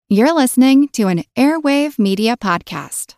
You're listening to an Airwave Media Podcast.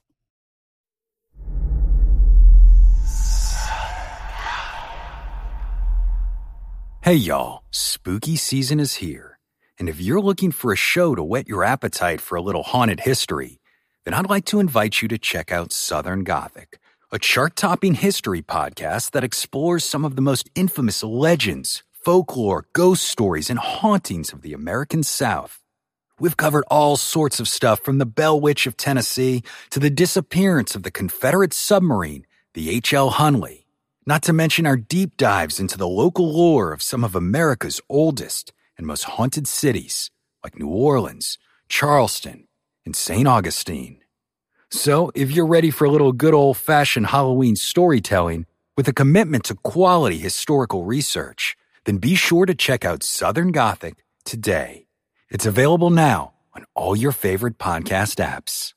Hey y'all, spooky season is here. And if you're looking for a show to whet your appetite for a little haunted history, then I'd like to invite you to check out Southern Gothic, a chart-topping history podcast that explores some of the most infamous legends, folklore, ghost stories, and hauntings of the American South. We've covered all sorts of stuff from the Bell Witch of Tennessee to the disappearance of the Confederate submarine, the H.L. Hunley, not to mention our deep dives into the local lore of some of America's oldest and most haunted cities, like New Orleans, Charleston, and St. Augustine. So, if you're ready for a little good old-fashioned Halloween storytelling with a commitment to quality historical research, then be sure to check out Southern Gothic today. It's available now on all your favorite podcast apps.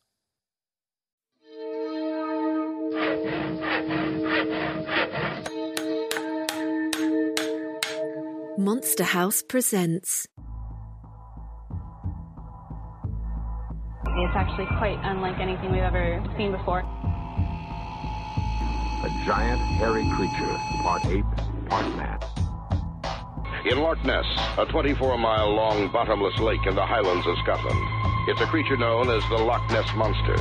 Monster House presents. It's actually quite unlike anything we've ever seen before. A giant, hairy creature, part ape, part man. In Loch Ness, a 24-mile-long bottomless lake in the Highlands of Scotland. It's a creature known as the Loch Ness Monster.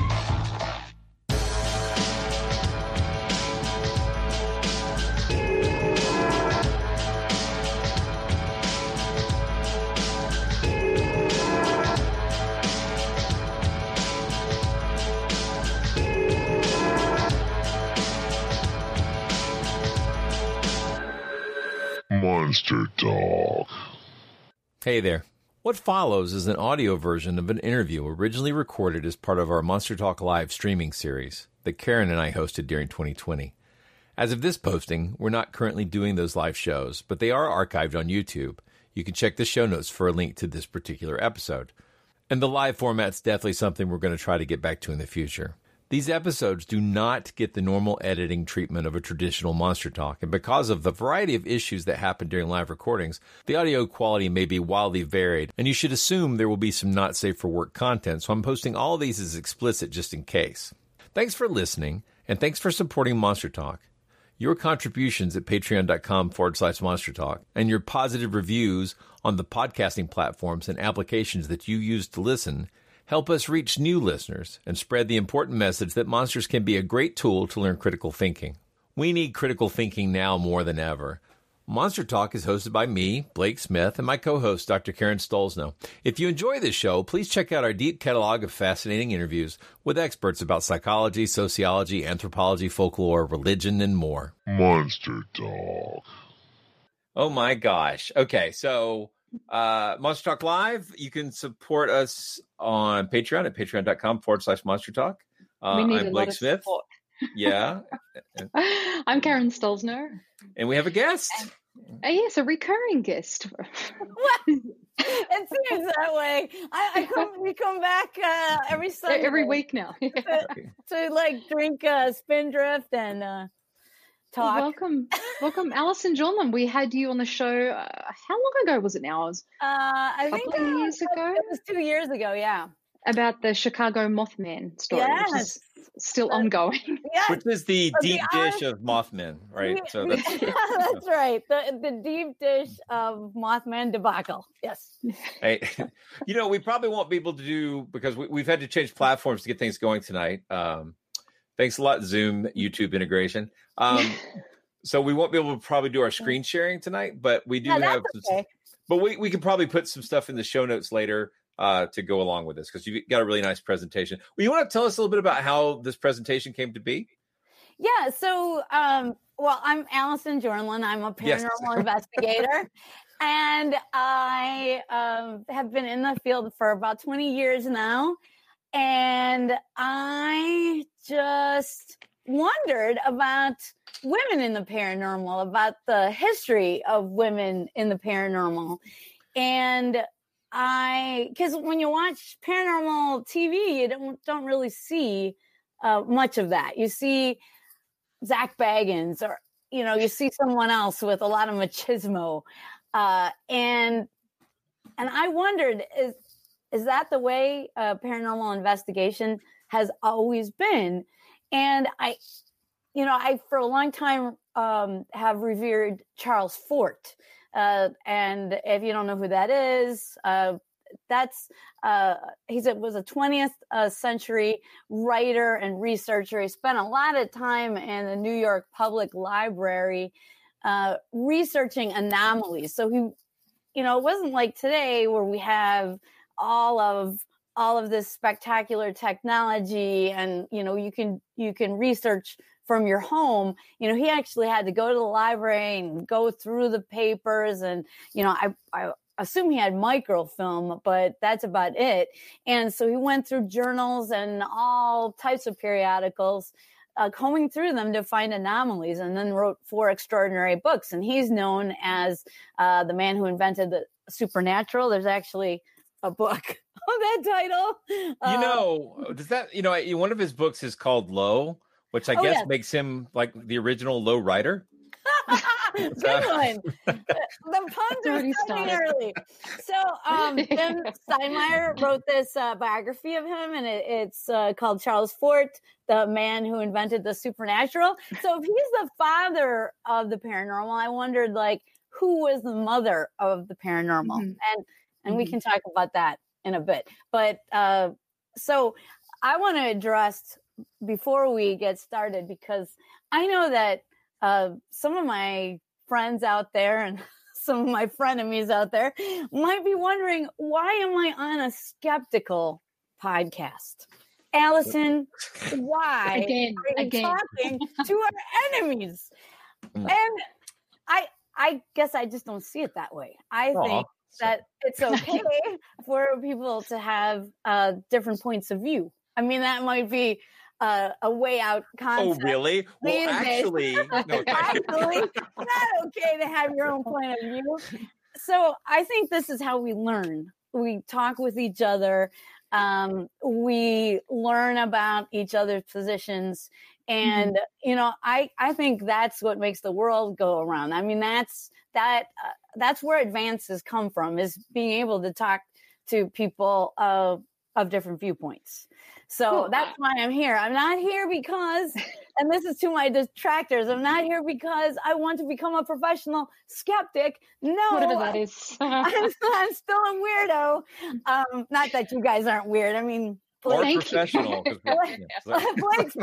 Monster Talk. Hey there. What follows is an audio version of an interview originally recorded as part of our Monster Talk Live streaming series that Karen and I hosted during 2020. As of this posting, we're not currently doing those live shows, but they are archived on YouTube. You can check the show notes for a link to this particular episode. And the live format's definitely something we're going to try to get back to in the future. These episodes do not get the normal editing treatment of a traditional Monster Talk, and because of the variety of issues that happen during live recordings, the audio quality may be wildly varied, and you should assume there will be some not safe for work content, so I'm posting all of these as explicit just in case. Thanks for listening, and thanks for supporting Monster Talk. Your contributions at patreon.com/Monster Talk and your positive reviews on the podcasting platforms and applications that you use to listen help us reach new listeners and spread the important message that monsters can be a great tool to learn critical thinking. We need critical thinking now more than ever. Monster Talk is hosted by me, Blake Smith, and my co-host, Dr. Karen Stolzno. If you enjoy this show, please check out our deep catalog of fascinating interviews with experts about psychology, sociology, anthropology, folklore, religion, and more. Monster Talk. Oh my gosh. Okay, so Monster Talk Live, you can support us on Patreon at patreon.com/Monster Talk. We need I'm Blake Smith. Support. Yeah. I'm Karen Stolzno. And we have a guest. Yes, a recurring guest. It seems that way. We come back every Sunday. Every week now. to like drink Spindrift and talk. Welcome, Alison Jordan. We had you on the show. How long ago was it now? I think couple of years ago? It was 2 years ago, yeah. About the Chicago Mothman story, Yes. which is still ongoing. Yes. Which is the deep dish of Mothman, right? So that's that's right. The deep dish of Mothman debacle. Yes. Hey, we probably won't be able to do, because we've had to change platforms to get things going tonight. Thanks a lot, Zoom, YouTube integration. So we won't be able to probably do our screen sharing tonight, but we do have. Okay. But we can probably put some stuff in the show notes later to go along with this, because you got a really nice presentation. Well, you want to tell us a little bit about how this presentation came to be? Yeah. So, I'm Alison Jordan. I'm a paranormal investigator, and I have been in the field for about 20 years now. And I just wondered about women in the paranormal, about the history of women in the paranormal. And because when you watch paranormal TV, you don't really see much of that. You see Zach Baggins, or you see someone else with a lot of machismo, and I wondered, is that the way paranormal investigation has always been? And I for a long time have revered Charles Fort. And if you don't know who that is, was a 20th century writer and researcher. He spent a lot of time in the New York Public Library researching anomalies. So he, it wasn't like today where we have all of this spectacular technology and, you can research from your home. He actually had to go to the library and go through the papers. And, I assume he had microfilm, but that's about it. And so he went through journals and all types of periodicals, combing through them to find anomalies, and then wrote 4 extraordinary books. And he's known as the man who invented the supernatural. There's actually a book of that title. Does that, one of his books is called Low, which I guess makes him like the original low rider. Good one. The puns are starting early. So Jim Steinmeier wrote this biography of him, and it's called Charles Fort, the man who invented the supernatural. So if he's the father of the paranormal, I wondered, who was the mother of the paranormal? Mm-hmm. And we can talk about that in a bit. But so I want to address, before we get started, because I know that some of my friends out there and some of my frenemies out there might be wondering, why am I on a skeptical podcast? Allison, why are you talking to our enemies? And I guess I just don't see it that way. I think that it's okay for people to have different points of view. I mean, that might be a way out concept. Oh, really? Well, actually, actually, not okay to have your own point of view. So I think this is how we learn. We talk with each other. We learn about each other's positions. And, I think that's what makes the world go around. I mean, that's where advances come from, is being able to talk to people of different viewpoints. So that's why I'm here. I'm not here because, and this is to my detractors, I'm not here because I want to become a professional skeptic. No. Whatever that is. I'm still a weirdo. Not that you guys aren't weird. I mean, Blake's professional. Blake's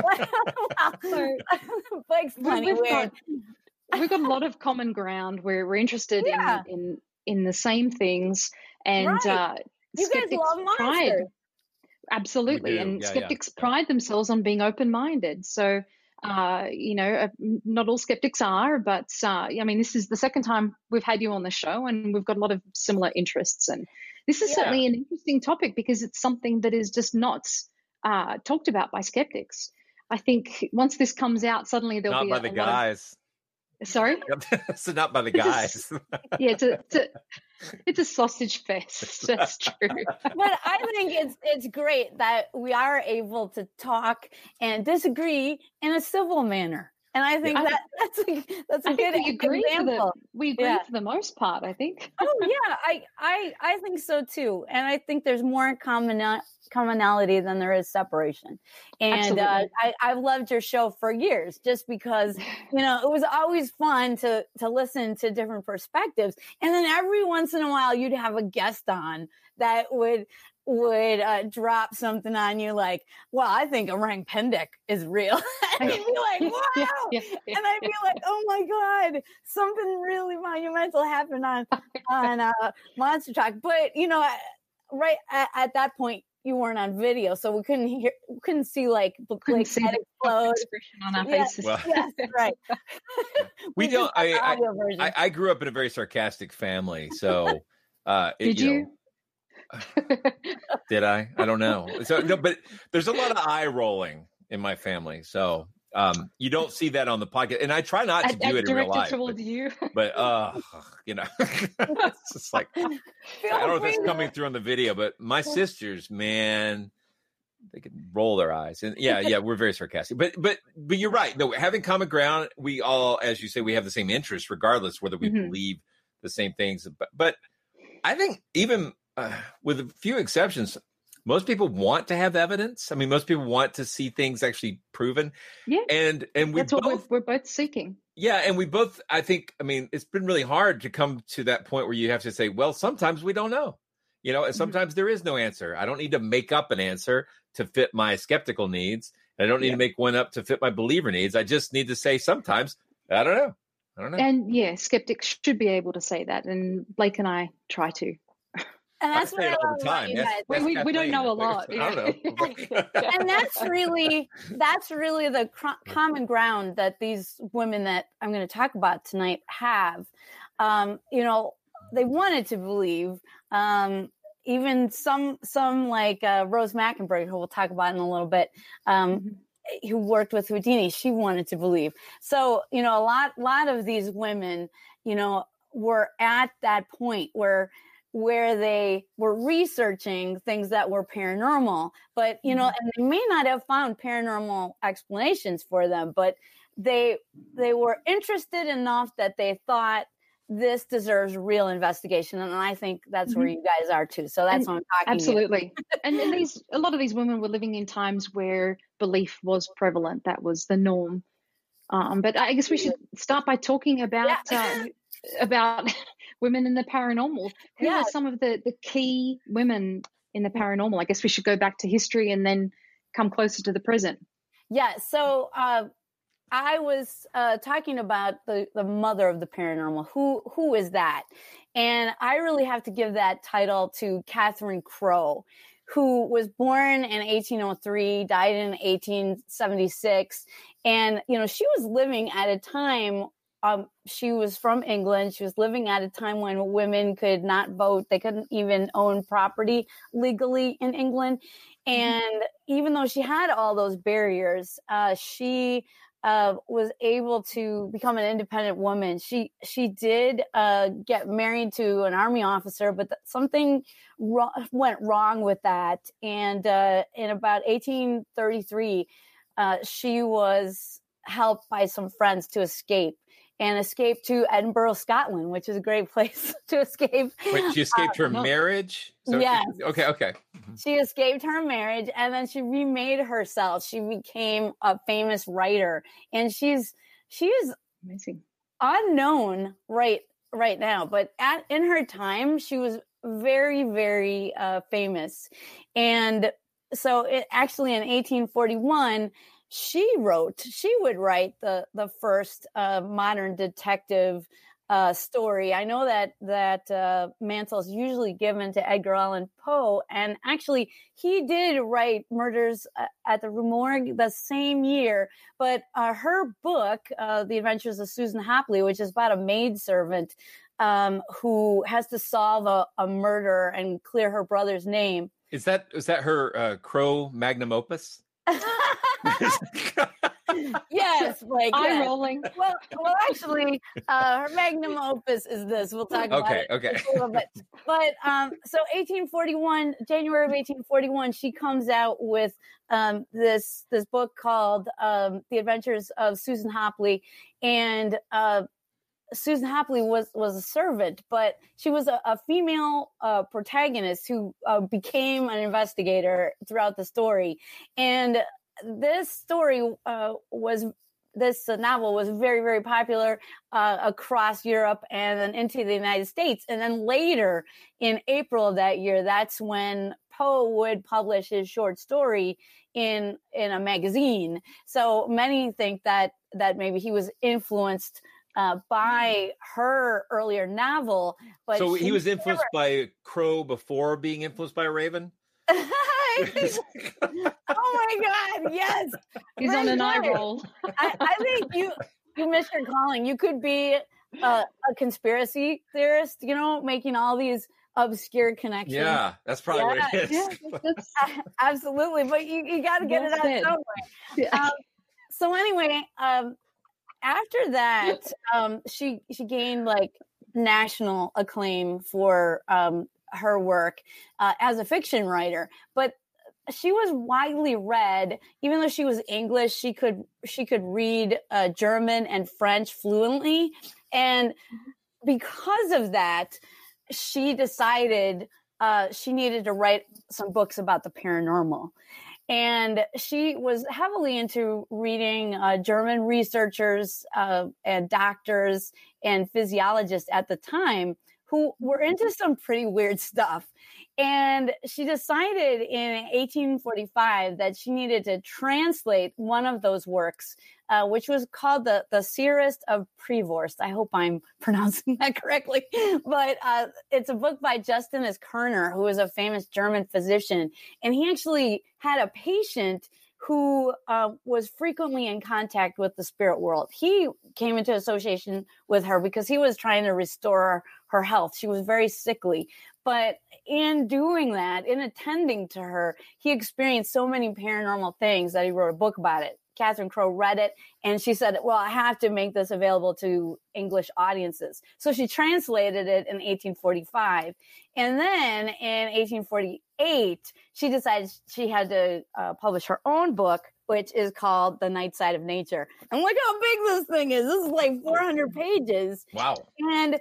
plenty weird. We've got a lot of common ground. We're interested in the same things, and you guys love monsters. Absolutely, and skeptics pride themselves on being open-minded. So, not all skeptics are, but this is the second time we've had you on the show, and we've got a lot of similar interests. And this is certainly an interesting topic because it's something that is just not talked about by skeptics. I think once this comes out, suddenly there'll be not by the guys. Sorry? So not by the guys. It's a sausage fest. That's true. But I think it's great that we are able to talk and disagree in a civil manner. And I think that's a good example. We agree for the most part, I think. Oh yeah, I think so too. And I think there's more commonality than there is separation. And I've loved your show for years, just because it was always fun to listen to different perspectives. And then every once in a while, you'd have a guest on that would drop something on you like, well, I think orang pendek is real. And you'd be like, wow. And I'd be like, oh my God, something really monumental happened on Monster Talk. But, right at that point, you weren't on video, so we couldn't see like Blake's head explode expression on our faces. Well, yes, right. We don't. I grew up in a very sarcastic family, so did you? Did I? I don't know. So no, but there's a lot of eye rolling in my family, so you don't see that on the podcast, and I try not to do it in real life. But it's just like I don't know if it's coming through on the video, but my sisters, man, they can roll their eyes, and we're very sarcastic. But you're right. No, having common ground, we all, as you say, we have the same interests, regardless whether we believe the same things. But I think even with a few exceptions, most people want to have evidence. I mean, most people want to see things actually proven. Yeah. And that's what we're both seeking. Yeah. And we both, I think, I mean, it's been really hard to come to that point where you have to say, well, sometimes we don't know, and sometimes there is no answer. I don't need to make up an answer to fit my skeptical needs. And I don't need to make one up to fit my believer needs. I just need to say sometimes, I don't know. And skeptics should be able to say that. And Blake and I try to. And that's what I say all the time. We don't know a lot. I don't know. And that's really the common ground that these women that I'm going to talk about tonight have. They wanted to believe. Even some like Rose Mackenberg, who we'll talk about in a little bit, who worked with Houdini, she wanted to believe. So, a lot of these women, were at that point where they were researching things that were paranormal, but, and they may not have found paranormal explanations for them, but they were interested enough that they thought this deserves real investigation. And I think that's where you guys are too. So that's what I'm talking absolutely. And a lot of these women were living in times where belief was prevalent. That was the norm. But I guess we should start by talking about women in the paranormal. Who are some of the key women in the paranormal? I guess we should go back to history and then come closer to the present. Yeah. So I was talking about the mother of the paranormal. Who is that? And I really have to give that title to Catherine Crowe, who was born in 1803, died in 1876. And, she was living at a time, she was from England. She was living at a time when women could not vote. They couldn't even own property legally in England. And even though she had all those barriers, she was able to become an independent woman. She did get married to an army officer, but something went wrong with that. And in about 1833, she was helped by some friends to escape to Edinburgh, Scotland, which is a great place to escape. Wait, she escaped her marriage? Yes. Okay. Mm-hmm. She escaped her marriage, and then she remade herself. She became a famous writer, and she is amazing, unknown right now. But in her time, she was very, very famous. And so actually in 1841, she would write the first modern detective story. I know that mantle is usually given to Edgar Allan Poe, and actually he did write Murders at the Rue Morgue the same year. But her book, The Adventures of Susan Hopley, which is about a maidservant who has to solve a murder and clear her brother's name. Is that her Crowe magnum opus? Yes, like eye rolling. Well, actually, her magnum opus is this. We'll talk about it okay. a little bit. But so January of 1841, she comes out with this book called The Adventures of Susan Hopley, and Susan Hopley was a servant, but she was a female protagonist who became an investigator throughout the story. And this novel was very, very popular across Europe and then into the United States. And then later in April of that year, that's when Poe would publish his short story in a magazine. So many think that maybe he was influenced by her earlier novel. But so he was influenced by Crowe before being influenced by Raven? Oh my God, yes. He's on an eye roll. I think you missed your calling. You could be a conspiracy theorist, making all these obscure connections. Yeah, that's probably what it is. Yeah, absolutely. But you got to get it out somewhere. Yeah. So anyway, after that, she gained like national acclaim for her work as a fiction writer, but she was widely read. Even though she was English, she could read German and French fluently, and because of that, she decided she needed to write some books about the paranormal. And she was heavily into reading German researchers and doctors and physiologists at the time who were into some pretty weird stuff. And she decided in 1845 that she needed to translate one of those works, which was called the Seerest of Prevorst. I hope I'm pronouncing that correctly. But it's a book by Justinus Kerner, who is a famous German physician. And he actually had a patient who was frequently in contact with the spirit world. He came into association with her because he was trying to restore her health. She was very sickly. But in doing that, in attending to her, he experienced so many paranormal things that he wrote a book about it. Catherine Crowe read it, and she said, well, I have to make this available to English audiences. So she translated it in 1845. And then in 1848, she decided she had to publish her own book, which is called The Night Side of Nature. And look how big this thing is. This is like 400 pages. Wow. And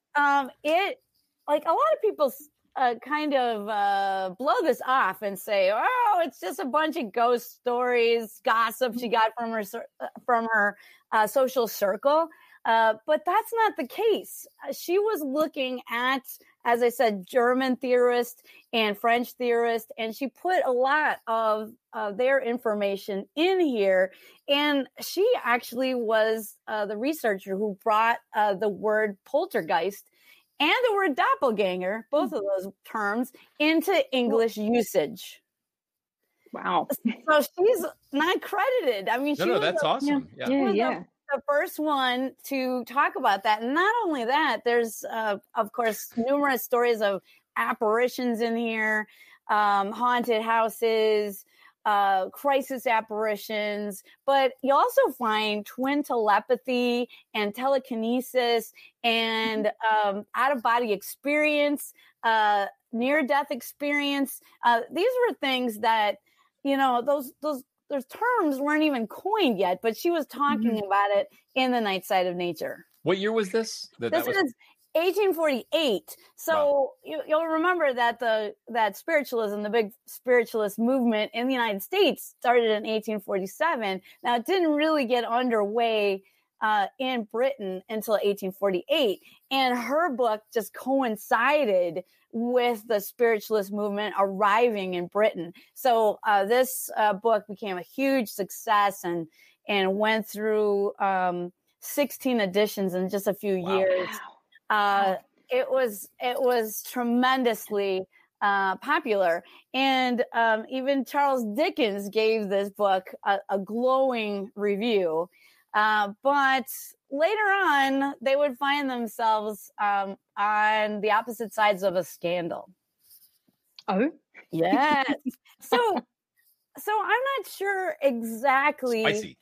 it, like a lot of people kind of blow this off and say, oh, it's just a bunch of ghost stories, gossip she got from her social circle. But that's not the case. She was looking at, as I said, German theorists and French theorists, and she put a lot of their information in here. And she actually was the researcher who brought the word poltergeist and the word doppelganger, both of those terms, into English usage. Wow. So she's not credited. I mean, that's awesome. Yeah. The first one to talk about that. And not only that, there's, of course, numerous stories of apparitions in here, haunted houses, crisis apparitions, but you also find twin telepathy and telekinesis and out-of-body experience, near-death experience. These were things that, those terms weren't even coined yet, but she was talking about it in The Night Side of Nature. What year was this? This is 1848. So you'll remember that that spiritualism, the big spiritualist movement in the United States, started in 1847. Now, it didn't really get underway in Britain until 1848. And her book just coincided with the spiritualist movement arriving in Britain. So this book became a huge success and went through 16 editions in just a few years. It was tremendously popular. And even Charles Dickens gave this book a glowing review. But later on, they would find themselves on the opposite sides of a scandal. Oh, yes. So I'm not sure exactly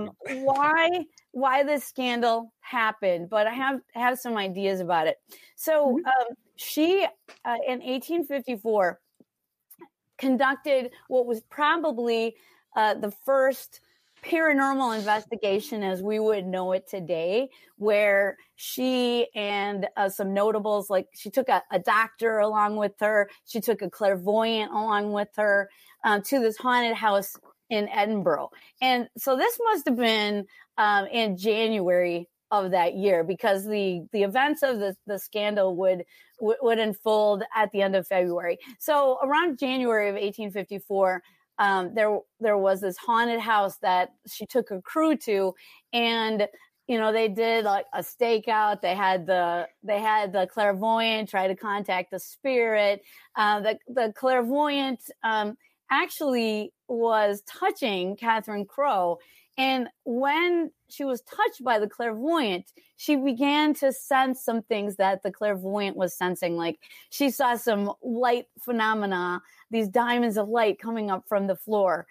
why this scandal happened, but I have some ideas about it. So she, in 1854, conducted what was probably the first paranormal investigation as we would know it today, where she and some notables, like she took a doctor along with her, she took a clairvoyant along with her to this haunted house in Edinburgh. And so this must have been in January of that year, because the events of the scandal would unfold at the end of February. So around January of 1854, there was this haunted house that she took a crew to, and they did like a stakeout. They had the clairvoyant try to contact the spirit. The clairvoyant actually was touching Catherine Crowe, and when she was touched by the clairvoyant, she began to sense some things that the clairvoyant was sensing. Like she saw some light phenomena, these diamonds of light coming up from the floor.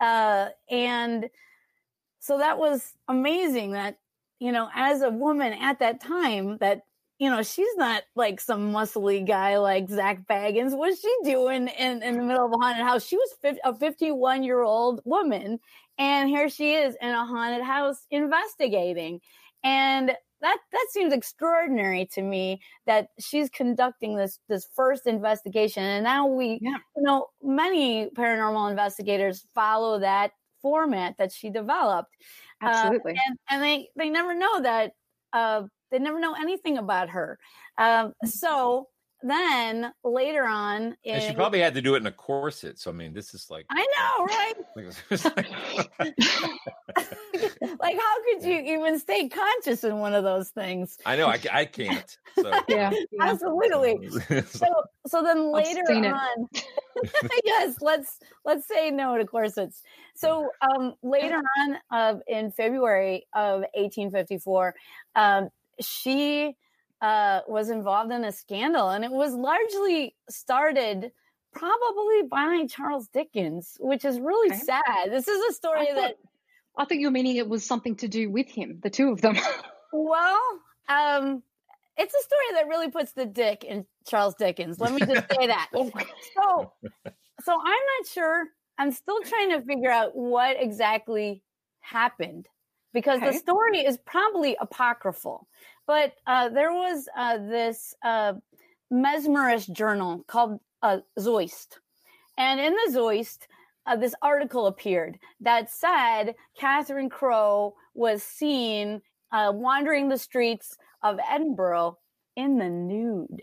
And so that was amazing that, as a woman at that time, that, she's not like some muscly guy like Zach Baggins. What's she doing in the middle of a haunted house? She was a 51-year-old woman. And here she is in a haunted house investigating. And that seems extraordinary to me that she's conducting this first investigation. And now many paranormal investigators follow that format that she developed. Absolutely. And they never know that, they never know anything about her. So then later on, and she probably had to do it in a corset. So I mean, this is like, I know, right? Like, how could you even stay conscious in one of those things? I know, I can't. So. Yeah, absolutely. So then later on, yes, let's say no to corsets. So later on, in February of 1854, she was involved in a scandal, and it was largely started probably by Charles Dickens, which is really sad. This is a story I think you're meaning it was something to do with him, the two of them. Well, it's a story that really puts the dick in Charles Dickens. Let me just say that. So I'm not sure. I'm still trying to figure out what exactly happened, because the story is probably apocryphal. But there was this mesmerist journal called Zoist. And in the Zoist, this article appeared that said Catherine Crowe was seen wandering the streets of Edinburgh in the nude.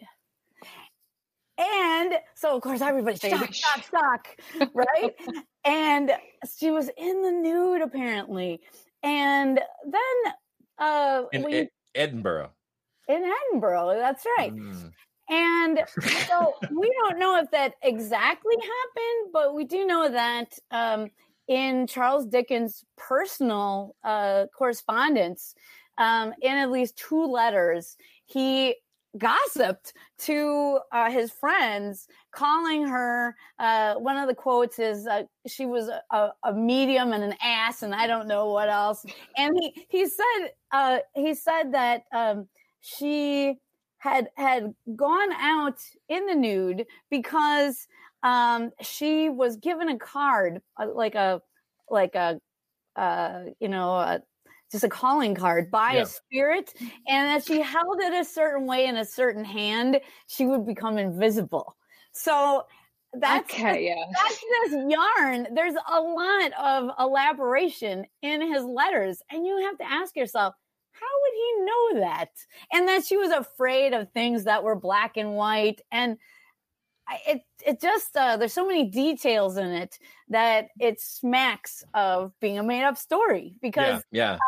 And so, of course, everybody's shock, right? And she was in the nude, apparently. And then... in Edinburgh. In Edinburgh, that's right. And so we don't know if that exactly happened, but we do know that in Charles Dickens' personal correspondence, in at least 2 letters, he gossiped to his friends, calling her, one of the quotes is, she was a medium and an ass, and I don't know what else. And he said that she had gone out in the nude because she was given a card, just a calling card by a spirit, and that she held it a certain way in a certain hand, she would become invisible. So that's this yarn. There's a lot of elaboration in his letters, and you have to ask yourself, how would he know that? And that she was afraid of things that were black and white. And it just, there's so many details in it that it smacks of being a made up story, because,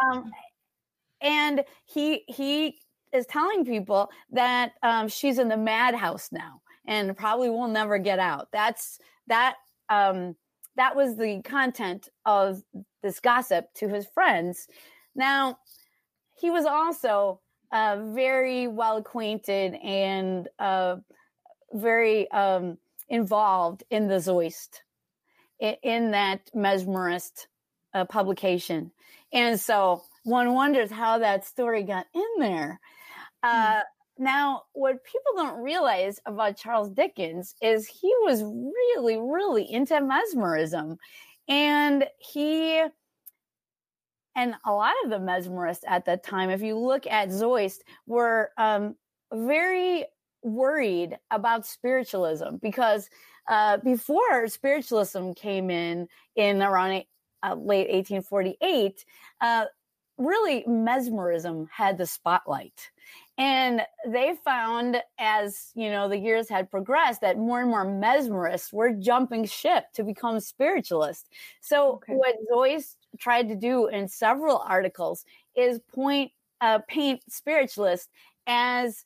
and he is telling people that, she's in the madhouse now and probably will never get out. That was the content of this gossip to his friends. Now, he was also very well acquainted and very involved in the Zoist, in that mesmerist publication. And so one wonders how that story got in there. Now, what people don't realize about Charles Dickens is he was really, really into mesmerism. And a lot of the mesmerists at that time, if you look at Zoist, were very worried about spiritualism, because before spiritualism came in around late 1848, really mesmerism had the spotlight. And they found, as the years had progressed, that more and more mesmerists were jumping ship to become spiritualists. So what Zoist tried to do in several articles is paint spiritualists as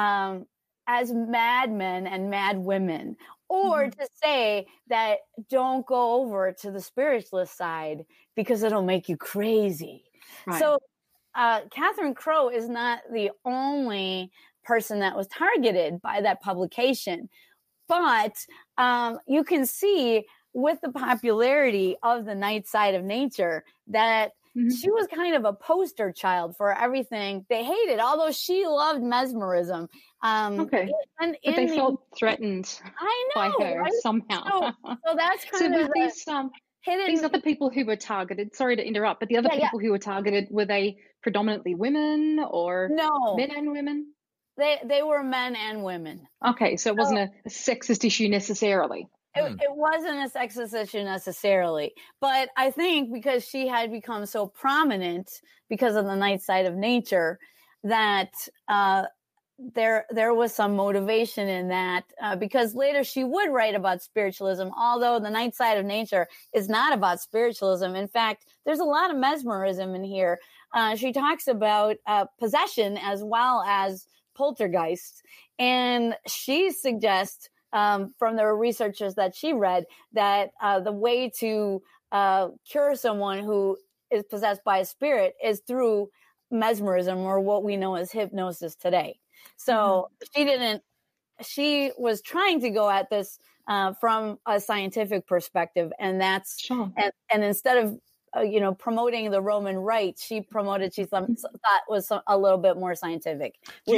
madmen and mad women, or to say that don't go over to the spiritualist side because it'll make you crazy. Right. So Catherine Crowe is not the only person that was targeted by that publication, but you can see with the popularity of The Night Side of Nature that she was kind of a poster child for everything they hated, although she loved mesmerism. But they felt threatened by her somehow. So that's kind of hidden. These other people who were targeted, sorry to interrupt, but the other people who were targeted, were they predominantly women or men and women? They were men and women. Okay, so it wasn't a sexist issue necessarily. It wasn't a sexist issue necessarily, but I think because she had become so prominent because of the Night Side of Nature, that there was some motivation in that, because later she would write about spiritualism, although the Night Side of Nature is not about spiritualism. In fact, there's a lot of mesmerism in here. She talks about possession as well as poltergeists, and she suggests from the researchers that she read that the way to cure someone who is possessed by a spirit is through mesmerism, or what we know as hypnosis today. So she was trying to go at this from a scientific perspective, and that's and instead of promoting the Roman rite, she promoted thought was a little bit more scientific.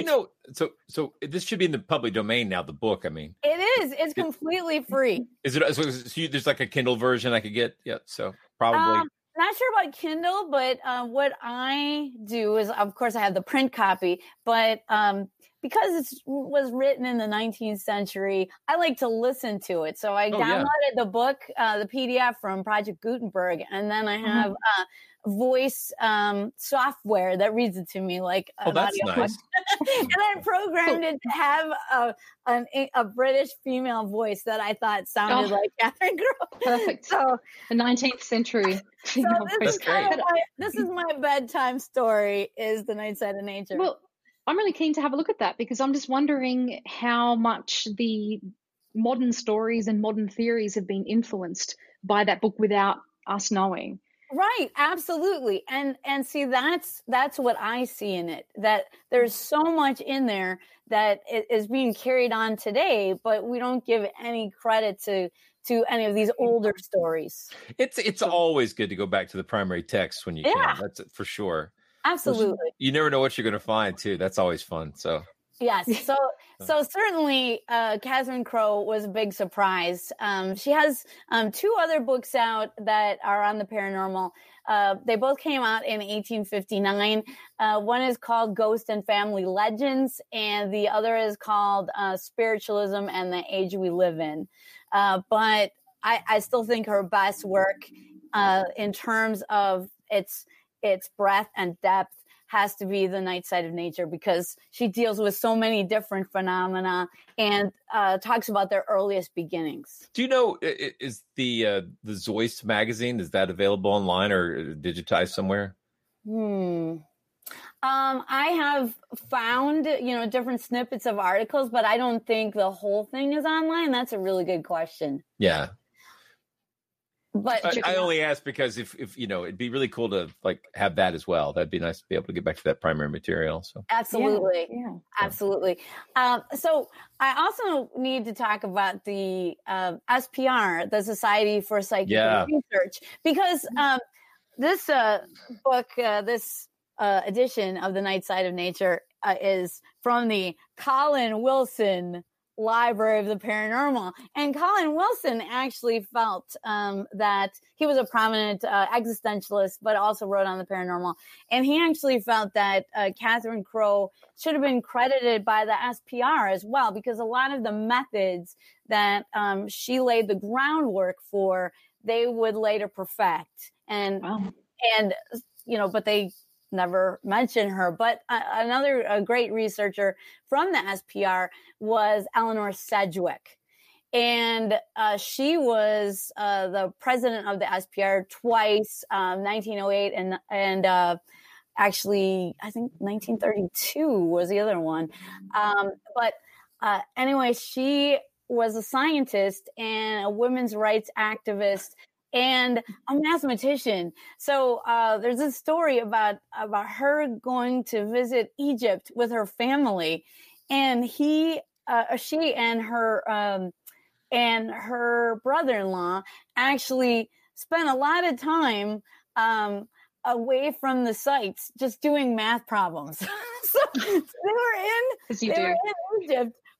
So this should be in the public domain now, the book, I mean. It is. It's completely free. Is it? So there's like a Kindle version I could get? Yeah, so probably. Not sure about Kindle, but what I do is, of course, I have the print copy, but because it was written in the 19th century, I like to listen to it. So I downloaded the book, the PDF from Project Gutenberg, and then I have voice software that reads it to me like that's audio. Nice. And I programmed it to have a British female voice that I thought sounded like Catherine Crowe. Perfect. So the 19th century. So this is my bedtime story, is the Night Side of Nature. Well, I'm really keen to have a look at that, because I'm just wondering how much the modern stories and modern theories have been influenced by that book without us knowing. Right, absolutely. And see, that's what I see in it, that there's so much in there that is being carried on today, but we don't give any credit to any of these older stories. It's always good to go back to the primary text when you can. That's for sure. Absolutely. You never know what you're going to find too. That's always fun. So yes. So certainly Catherine Crowe was a big surprise. She has 2 other books out that are on the paranormal. They both came out in 1859. One is called Ghost and Family Legends, and the other is called Spiritualism and the Age We Live In. But I still think her best work in terms of its breadth and depth has to be the Night Side of Nature, because she deals with so many different phenomena and talks about their earliest beginnings. Do you know, is the Zeus magazine, is that available online or digitized somewhere? I have found, different snippets of articles, but I don't think the whole thing is online. That's a really good question. Yeah. But I only ask because if it'd be really cool to have that as well. That'd be nice to be able to get back to that primary material. So absolutely, absolutely. So I also need to talk about the SPR, the Society for Psychic Research, because this book, this edition of the Night Side of Nature, is from the Colin Wilson Library of the Paranormal. And Colin Wilson actually felt that he was a prominent existentialist, but also wrote on the paranormal. And he actually felt that Catherine Crowe should have been credited by the SPR as well, because a lot of the methods that she laid the groundwork for, they would later perfect. And but they never mention her. But another great researcher from the SPR was Eleanor Sedgwick. And she was the president of the SPR twice, 1908 and actually, I think 1932 was the other one. But anyway, she was a scientist and a women's rights activist and a mathematician. So there's a story about her going to visit Egypt with her family, and she and her brother-in-law actually spent a lot of time away from the sites, just doing math problems. So they were in Egypt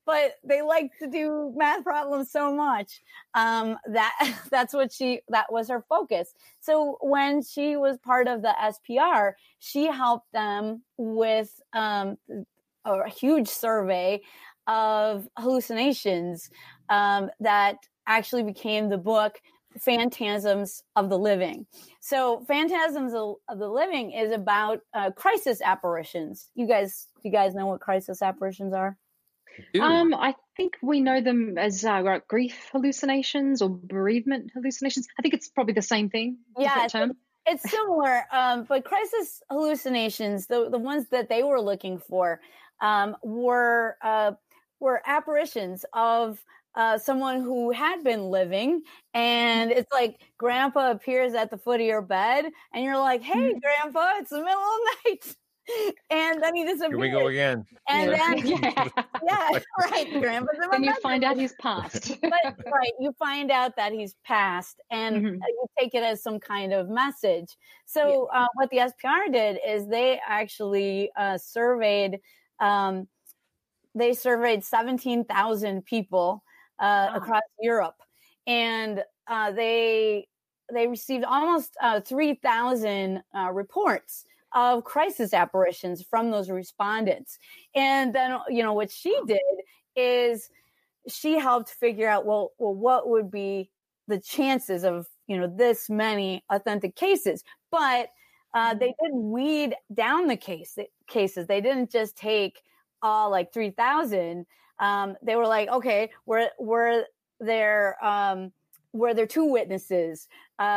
but they like to do math problems so much that was her focus. So when she was part of the SPR, she helped them with a huge survey of hallucinations that actually became the book Phantasms of the Living. So Phantasms of the Living is about crisis apparitions. You guys know what crisis apparitions are? I think we know them as grief hallucinations or bereavement hallucinations. I think it's probably the same thing. Yeah, term. It's similar, but crisis hallucinations, the ones that they were looking for, were apparitions of someone who had been living, and it's like Grandpa appears at the foot of your bed, and you're like, "Hey, Grandpa, it's the middle of the night." And then he disappears. Here we go again. And then, yeah, right, Grandpa's in my Then you bedroom. find out he's passed. But, right, you find out that he's passed, and you take it as some kind of message. So what the SPR did is they actually surveyed 17,000 people across Europe, and they received almost 3,000 reports of crisis apparitions from those respondents. And then, what she did is she helped figure out, well, what would be the chances of, this many authentic cases? But they did weed down the cases. They didn't just take all like 3,000. They were like, okay, were there 2 witnesses?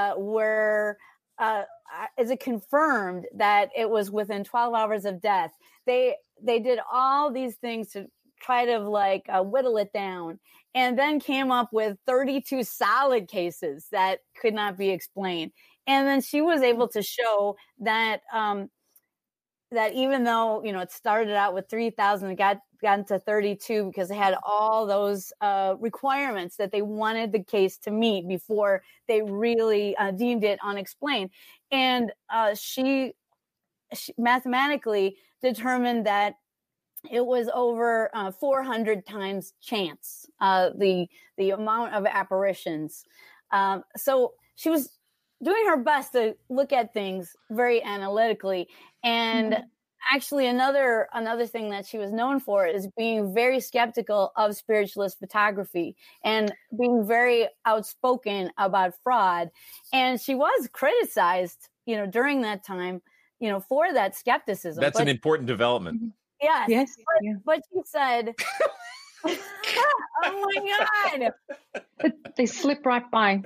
Is it confirmed that it was within 12 hours of death? They did all these things to try to whittle it down, and then came up with 32 solid cases that could not be explained. And then she was able to show that that even though it started out with 3,000, it got to 32 because they had all those requirements that they wanted the case to meet before they really deemed it unexplained. And she mathematically determined that it was over 400 times chance, the amount of apparitions. So she was doing her best to look at things very analytically. And actually another thing that she was known for is being very skeptical of spiritualist photography and being very outspoken about fraud. And she was criticized, during that time, for that skepticism. That's an important development. Yes. But she said, oh my God. They slip right by.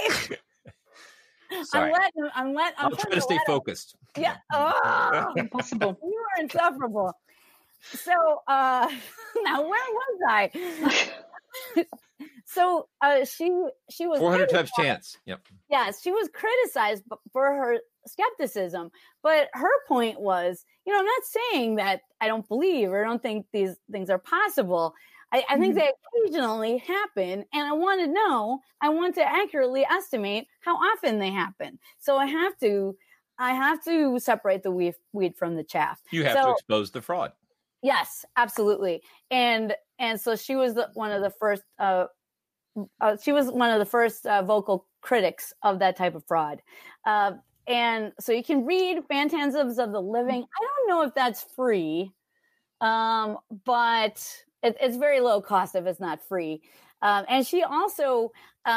Sorry. I'm trying to stay focused. Yeah. Oh, impossible. You are insufferable. So now where was I? So she was 400 times chance. Yep. Yes, she was criticized for her skepticism, but her point was, I'm not saying that I don't believe or don't think these things are possible. I think they occasionally happen, and I want to accurately estimate how often they happen. So I have to separate the wheat from the chaff. You have to expose the fraud. Yes, absolutely. And so she was one of the first. She was one of the first vocal critics of that type of fraud. And so you can read Phantasms of the Living. I don't know if that's free, but it's very low cost if it's not free. And she also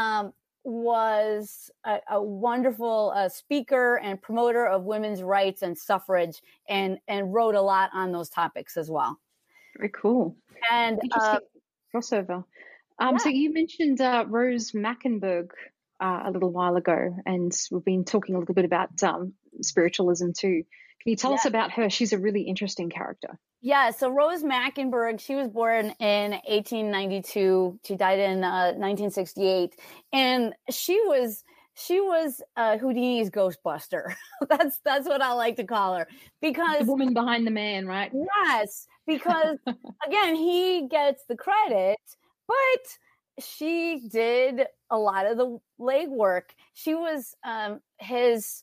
was a wonderful speaker and promoter of women's rights and suffrage, and wrote a lot on those topics as well. Very cool. And crossover. So you mentioned Rose Mackenberg a little while ago, and we've been talking a little bit about spiritualism too. Can you tell us about her? She's a really interesting character. Yeah, so Rose Mackenberg, she was born in 1892. She died in 1968, and she was Houdini's Ghostbuster. That's what I like to call her, because the woman behind the man, right? Yes, because again, he gets the credit, but she did a lot of the legwork. She was his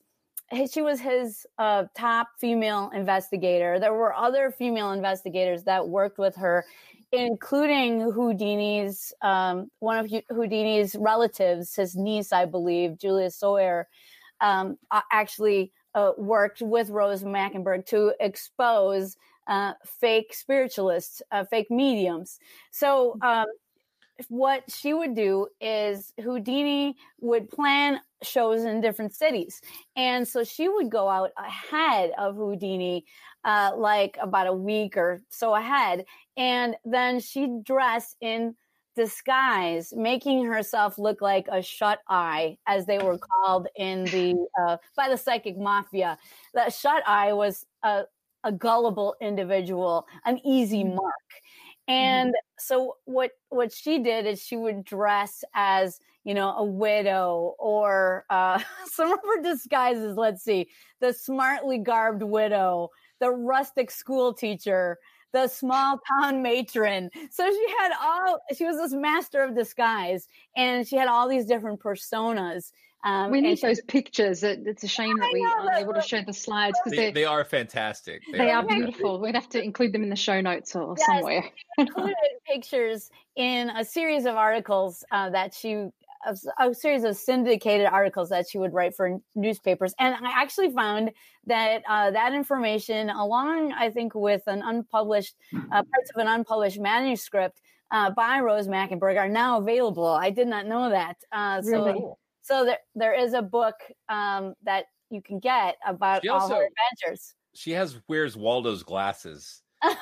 top female investigator. There were other female investigators that worked with her including Houdini's, one of Houdini's relatives, his niece, I believe, Julia Sawyer, actually worked with Rose Mackenberg to expose fake spiritualists, fake mediums. So what she would do is Houdini would plan shows in different cities. And so she would go out ahead of Houdini, like about a week or so ahead. And then she'd dress in disguise, making herself look like a shut eye, as they were called in the by the psychic mafia. The shut eye was a gullible individual, an easy mark. And so what she did is she would dress as, a widow, or some of her disguises. Let's see, the smartly garbed widow, the rustic school teacher, the small town matron. So she was this master of disguise, and she had all these different personas. We need those pictures. It's a shame that we aren't able to show the slides, because they are fantastic. They are beautiful. We'd have to include them in the show notes or somewhere. Included pictures in a series of articles a series of syndicated articles that she would write for newspapers. And I actually found that that information, along, I think, with an unpublished parts of an unpublished manuscript by Rose Mackenberg, are now available. I did not know that. Really? So there is a book that you can get about all her adventures. She has Where's Waldo's glasses.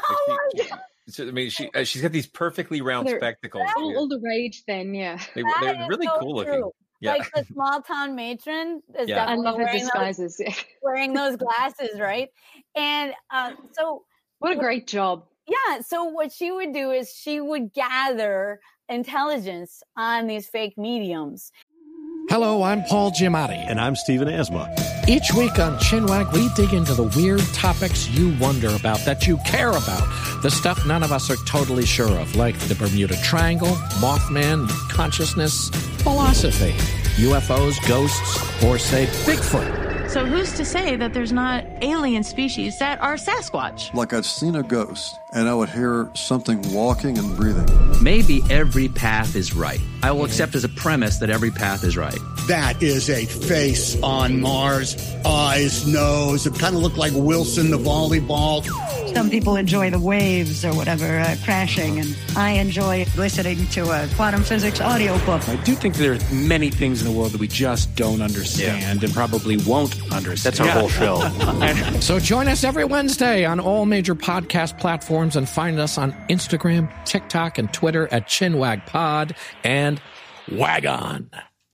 She's got these perfectly round spectacles. All the rage then, yeah. They're really so cool looking. Yeah. Like the small town matron is definitely I love her disguises. Wearing those glasses, right? And so what a great job. Yeah. So what she would do is she would gather intelligence on these fake mediums. Hello, I'm Paul Giamatti. And I'm Stephen Asma. Each week on Chinwag, we dig into the weird topics you wonder about, that you care about. The stuff none of us are totally sure of, like the Bermuda Triangle, Mothman, consciousness, philosophy, UFOs, ghosts, or, say, Bigfoot. So who's to say that there's not alien species that are Sasquatch? Like I've seen a ghost, and I would hear something walking and breathing. Maybe every path is right. I will accept as a premise that every path is right. That is a face on Mars, eyes, nose. It kind of looked like Wilson the volleyball. Some people enjoy the waves or whatever crashing, and I enjoy listening to a quantum physics audiobook. I do think there are many things in the world that we just don't understand and probably won't understand. That's our whole show. So join us every Wednesday on all major podcast platforms, and find us on Instagram, TikTok, and Twitter at ChinwagPod and Wagon.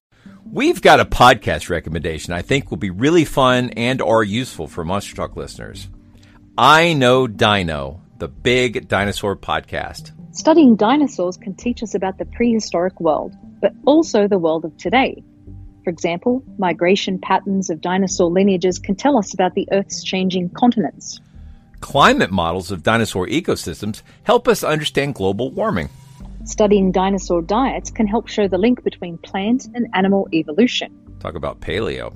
We've got a podcast recommendation I think will be really fun and or useful for Monster Talk listeners. I Know Dino, the big dinosaur podcast. Studying dinosaurs can teach us about the prehistoric world, but also the world of today. For example, migration patterns of dinosaur lineages can tell us about the Earth's changing continents. Climate models of dinosaur ecosystems help us understand global warming. Studying dinosaur diets can help show the link between plant and animal evolution. Talk about paleo.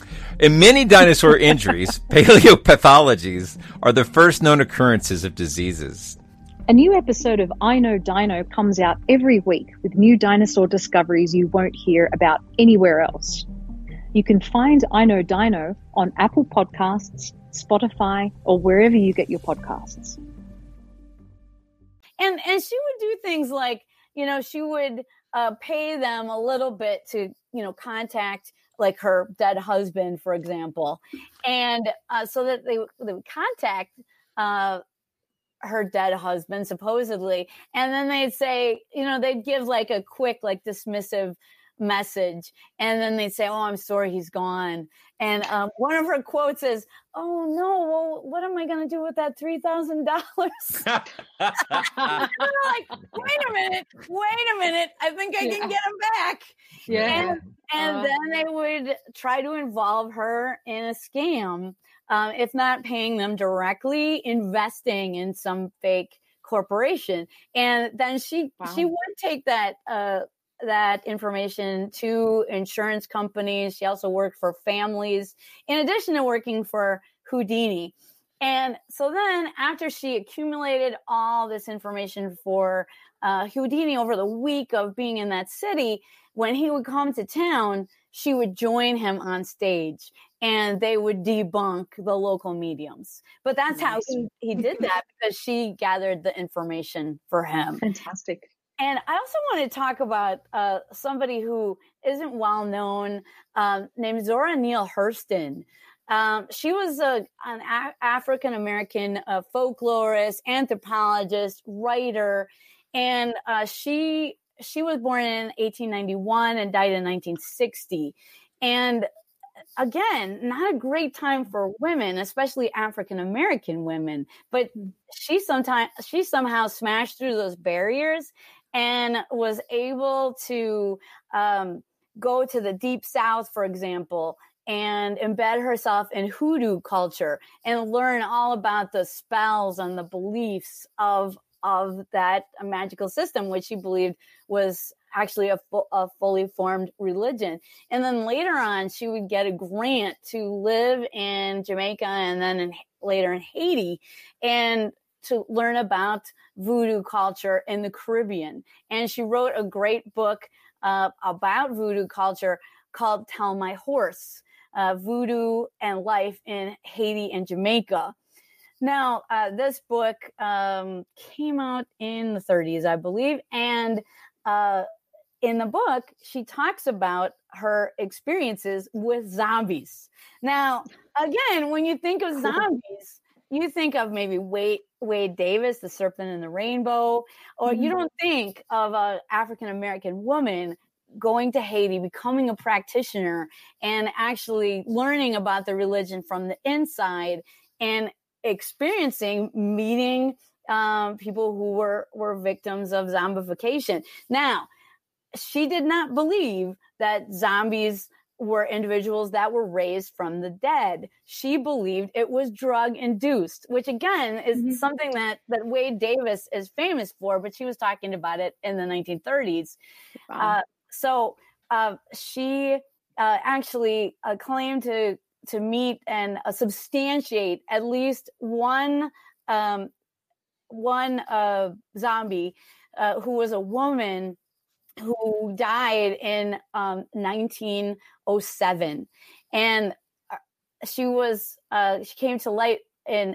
In many dinosaur injuries, paleopathologies are the first known occurrences of diseases. A new episode of I Know Dino comes out every week with new dinosaur discoveries you won't hear about anywhere else. You can find I Know Dino on Apple Podcasts, Spotify, or wherever you get your podcasts. And she would do things like, she would pay them a little bit to, contact like her dead husband, for example. And so that they would contact her dead husband, supposedly. And then they'd say, they'd give like a quick, like dismissive message. And then they'd say, "Oh, I'm sorry, he's gone." And one of her quotes is, "Oh no, well, what am I going to do with that $3,000? Like, wait a minute. I think I can get him back. Yeah. And then they would try to involve her in a scam. If not paying them directly, investing in some fake corporation. And then she would take that information to insurance companies. She also worked for families, in addition to working for Houdini. And so then after she accumulated all this information for Houdini over the week of being in that city, when he would come to town, she would join him on stage and they would debunk the local mediums. But that's how he did that, because she gathered the information for him. Fantastic. And I also want to talk about somebody who isn't well known, named Zora Neale Hurston. She was an African-American folklorist, anthropologist, writer, and she was born in 1891 and died in 1960. And again, not a great time for women, especially African-American women, but she somehow smashed through those barriers and was able to go to the Deep South, for example, and embed herself in hoodoo culture and learn all about the spells and the beliefs of that magical system, which she believed was actually a fully formed religion. And then later on, she would get a grant to live in Jamaica and then later in Haiti, and to learn about voodoo culture in the Caribbean. And she wrote a great book about voodoo culture called Tell My Horse, Voodoo and Life in Haiti and Jamaica. Now, this book came out in the 30s, I believe. And in the book, she talks about her experiences with zombies. Now, again, when you think of zombies, you think of maybe Wade Davis, The Serpent and the Rainbow, or you don't think of an African-American woman going to Haiti, becoming a practitioner, and actually learning about the religion from the inside and meeting people who were victims of zombification. Now, she did not believe that zombies were individuals that were raised from the dead. She believed it was drug induced, which again is something that Wade Davis is famous for, but she was talking about it in the 1930s. Wow. So she actually claimed to meet and substantiate at least one zombie who was a woman who died in 1907, and she came to light in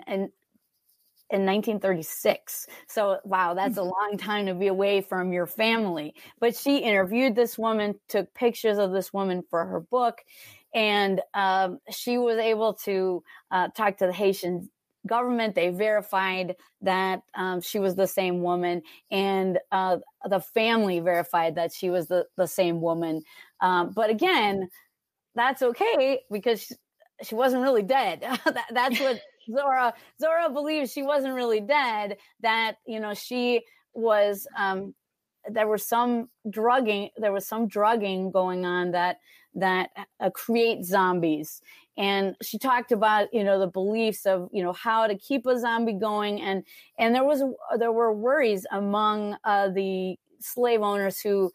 1936. So wow, that's a long time to be away from your family. But she interviewed this woman, took pictures of this woman for her book, and she was able to talk to the Haitian government. They verified that she was the same woman, and the family verified that she was the same woman. But again, that's okay, because she wasn't really dead. That's what Zora believes. She wasn't really dead. That, she was, there was some drugging going on that create zombies. And she talked about, the beliefs of, how to keep a zombie going. And there were worries among the slave owners who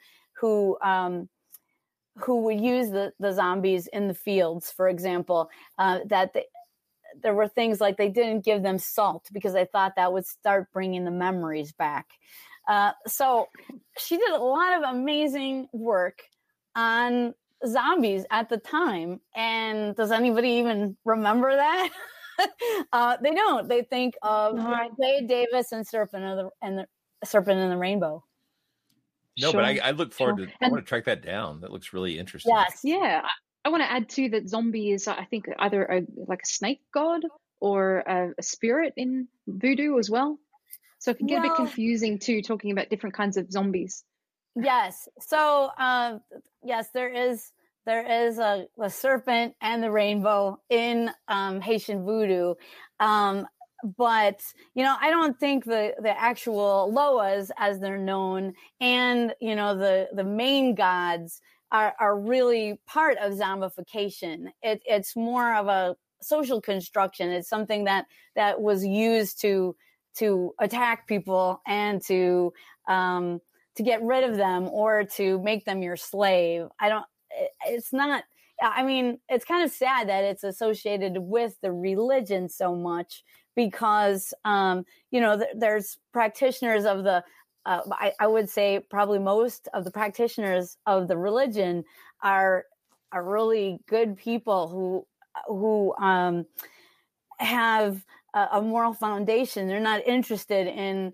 would use the zombies in the fields, for example, that there were things like they didn't give them salt because they thought that would start bringing the memories back. So she did a lot of amazing work on zombies at the time. And does anybody even remember that? They don't. They think of Wade Davis and Serpent and the Rainbow. No, but I look forward to. I want to track that down. That looks really interesting. Yes, yeah. I want to add too that zombie is, I think, either a snake god or a spirit in voodoo as well. So it can get a bit confusing too, talking about different kinds of zombies. Yes. So yes, there is a serpent and the rainbow in Haitian voodoo. But, I don't think the actual Loas, as they're known, and, the main gods are really part of zombification. It's more of a social construction. It's something that was used to attack people and to get rid of them or to make them your slave. It's not I mean, it's kind of sad that it's associated with the religion so much because, there's practitioners of the, I would say probably most of the practitioners of the religion are really good people who have a moral foundation. They're not interested in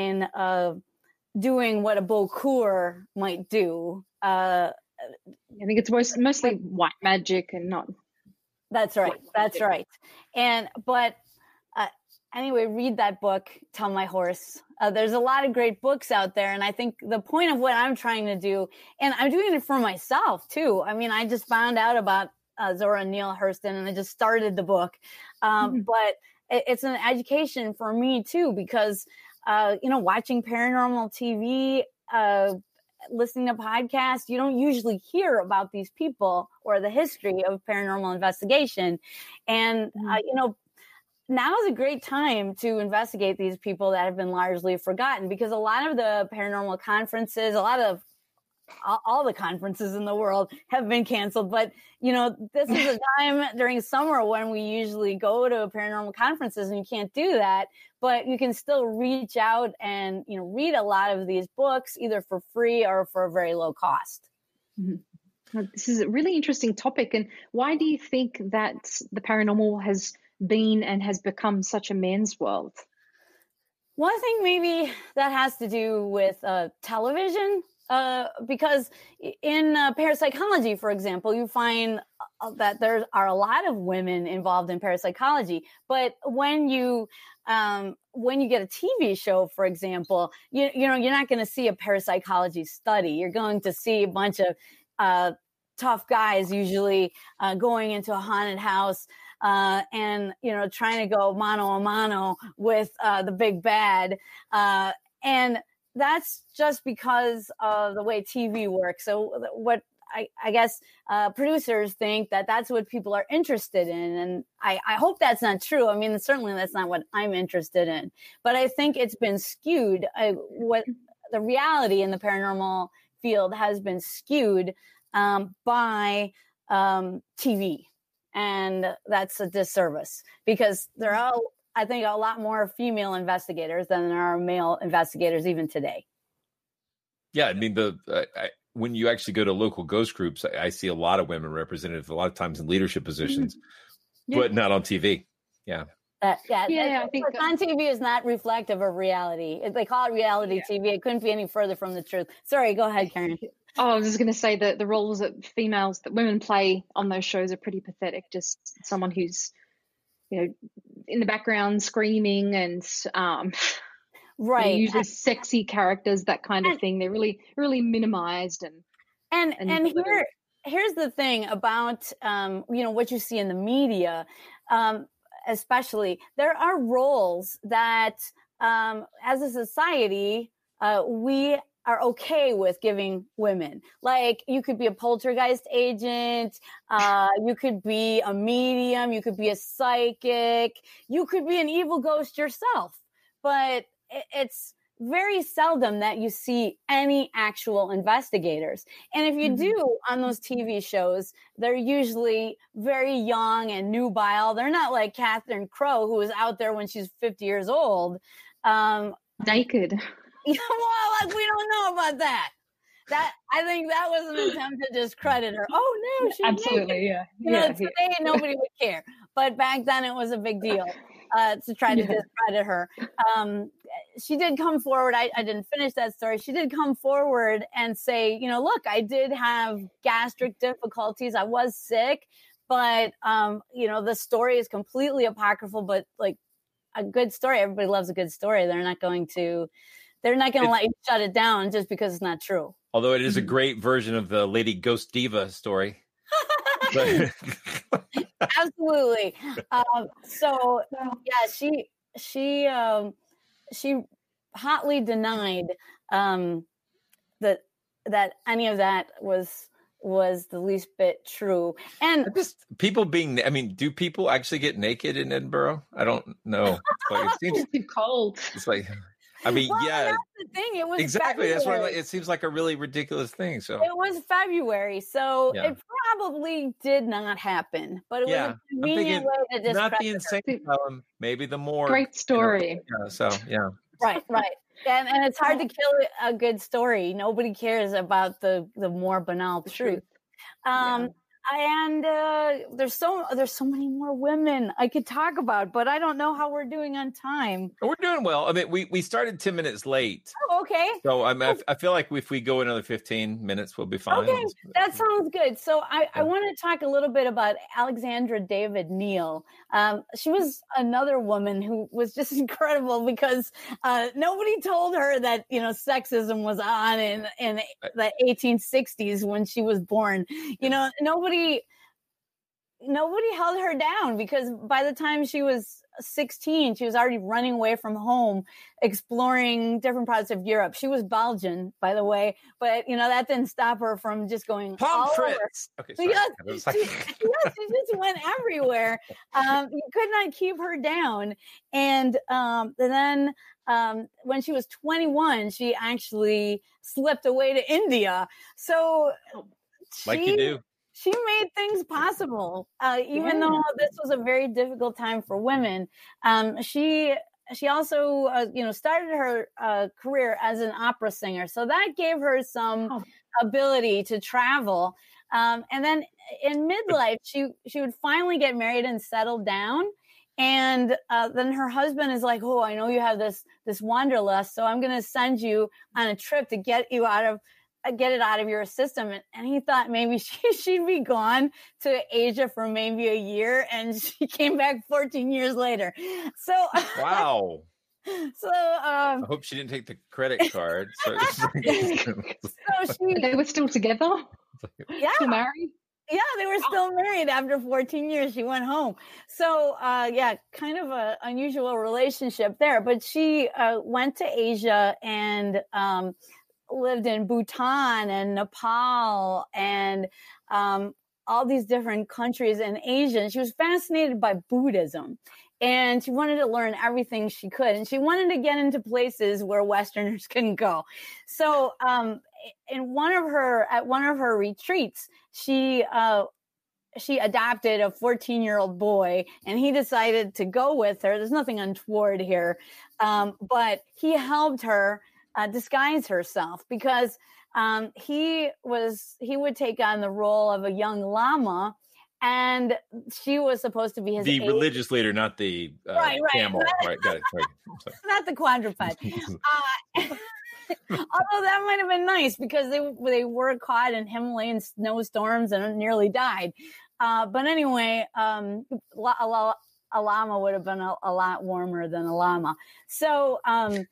doing what a Bokor might do. I think it's mostly white magic and not. That's right. That's right. But anyway, read that book, Tell My Horse. There's a lot of great books out there. And I think the point of what I'm trying to do, and I'm doing it for myself too. I mean, I just found out about Zora Neale Hurston and I just started the book. But it's an education for me too, because, watching paranormal TV, listening to podcasts, you don't usually hear about these people or the history of paranormal investigation. And, now is a great time to investigate these people that have been largely forgotten, because a lot of the paranormal conferences, all the conferences in the world have been canceled. But, this is a time during summer when we usually go to paranormal conferences and you can't do that, but you can still reach out and, read a lot of these books either for free or for a very low cost. Mm-hmm. This is a really interesting topic. And why do you think that the paranormal has been and has become such a man's world? Well, I think maybe that has to do with television, because in parapsychology, for example, you find that there are a lot of women involved in parapsychology. But when you get a TV show, for example, you're not going to see a parapsychology study. You're going to see a bunch of tough guys usually going into a haunted house and trying to go mano a mano with the big bad, and that's just because of the way TV works. So what I guess producers think that's what people are interested in, and I hope that's not true. I mean, certainly that's not what I'm interested in, but I think it's been skewed. What the reality in the paranormal field has been skewed by TV. And that's a disservice, because there are, I think, a lot more female investigators than there are male investigators even today. Yeah, I mean, when you actually go to local ghost groups, I see a lot of women represented a lot of times in leadership positions, but not on TV. Yeah. I think on TV is not reflective of reality. They call it reality TV. It couldn't be any further from the truth. Sorry, go ahead, Karen. Oh, I was just going to say that the roles that women play on those shows are pretty pathetic. Just someone who's, in the background screaming and, right. Usually sexy characters, that kind of thing. They're really, really minimized and here's the thing about, what you see in the media, especially there are roles that, as a society, we are okay with giving women. Like, you could be a poltergeist agent, you could be a medium, you could be a psychic, you could be an evil ghost yourself. But it's very seldom that you see any actual investigators. And if you do on those TV shows, they're usually very young and nubile. They're not like Catherine Crowe, who was out there when she's 50 years old. Naked. Well, we don't know about that. I think that was an attempt to discredit her. Oh no, she's absolutely naked. Today nobody would care, but back then it was a big deal to try to discredit her. She did come forward. I didn't finish that story. She did come forward and say, look, I did have gastric difficulties. I was sick, but the story is completely apocryphal. But like a good story, everybody loves a good story. They're not going to let you shut it down just because it's not true. Although it is a great version of the Lady Ghost Diva story. Absolutely. She hotly denied that any of that was the least bit true. And just people do people actually get naked in Edinburgh? I don't know. It's too cold. It's like, I mean, well, yeah, that's the thing. It was exactly. February. That's why it seems like a really ridiculous thing. So it was February, so it probably did not happen. But it was a convenient way to discredit not the insane asylum, maybe the more great story. Right. And it's hard to kill a good story. Nobody cares about the more banal truth. And there's so many more women I could talk about, but I don't know how we're doing on time. We're doing well. I mean, we started 10 minutes late. Oh, okay. So I feel like if we go another 15 minutes, we'll be fine. Okay, that sounds good. So I want to talk a little bit about Alexandra David Neal. She was another woman who was just incredible because nobody told her that sexism was on in the 1860s when she was born. Nobody held her down because by the time she was 16, she was already running away from home, exploring different parts of Europe. She was Belgian, by the way, but that didn't stop her from just going all over. Okay, sorry. She just went everywhere. You could not keep her down. And then when she was 21, she actually slipped away to India. So like you do. She made things possible, even though this was a very difficult time for women. She also, started her career as an opera singer, so that gave her some ability to travel. And then in midlife, she would finally get married and settle down. And then her husband is like, "Oh, I know you have this wanderlust, so I'm going to send you on a trip to get it out of your system." And he thought maybe she'd be gone to Asia for maybe a year, and she came back 14 years later. So wow. So I hope she didn't take the credit card. They were still together? Yeah. Still married? Yeah, they were still married after 14 years. She went home. So, kind of an unusual relationship there. But she went to Asia and lived in Bhutan and Nepal and all these different countries in Asia. And she was fascinated by Buddhism. And she wanted to learn everything she could. And she wanted to get into places where Westerners couldn't go. So at one of her retreats, she adopted a 14-year-old boy, and he decided to go with her. There's nothing untoward here. But he helped her disguise herself because he would take on the role of a young lama, and she was supposed to be his religious leader, not the camel. Right, got it. Sorry. Not the quadruped. Although that might have been nice because they were caught in Himalayan snowstorms and nearly died. But anyway, a llama would have been a lot warmer than a llama. So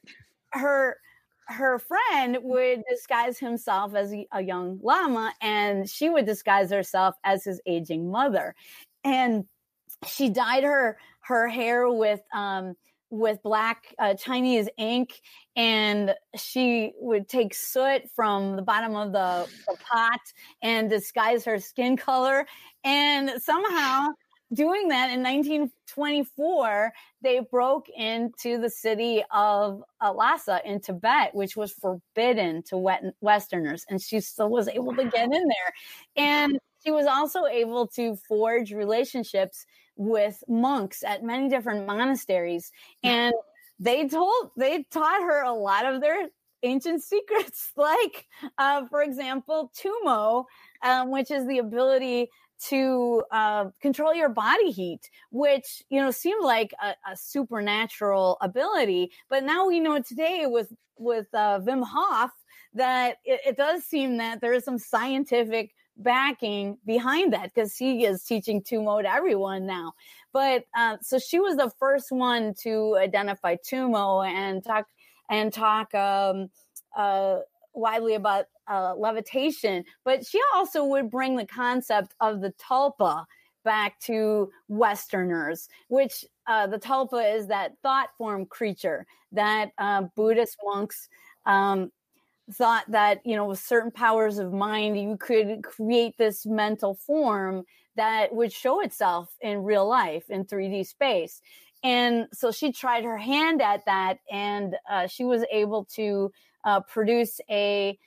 her friend would disguise himself as a young llama, and she would disguise herself as his aging mother. And she dyed her hair with black Chinese ink, and she would take soot from the bottom of the pot and disguise her skin color. And somehow, doing that in 1924, they broke into the city of Lhasa in Tibet, which was forbidden to Westerners. And she still was able to get in there. And she was also able to forge relationships with monks at many different monasteries. And they taught her a lot of their ancient secrets, like, for example, Tumo, which is the ability to control your body heat, which, seemed like a supernatural ability. But now we know today with Wim Hof that it does seem that there is some scientific backing behind that, because he is teaching Tumo to everyone now. But so she was the first one to identify Tumo and talk widely about levitation. But she also would bring the concept of the tulpa back to Westerners, which the tulpa is that thought form creature that Buddhist monks thought that, with certain powers of mind, you could create this mental form that would show itself in real life in 3D space. And so she tried her hand at that, and she was able to produce a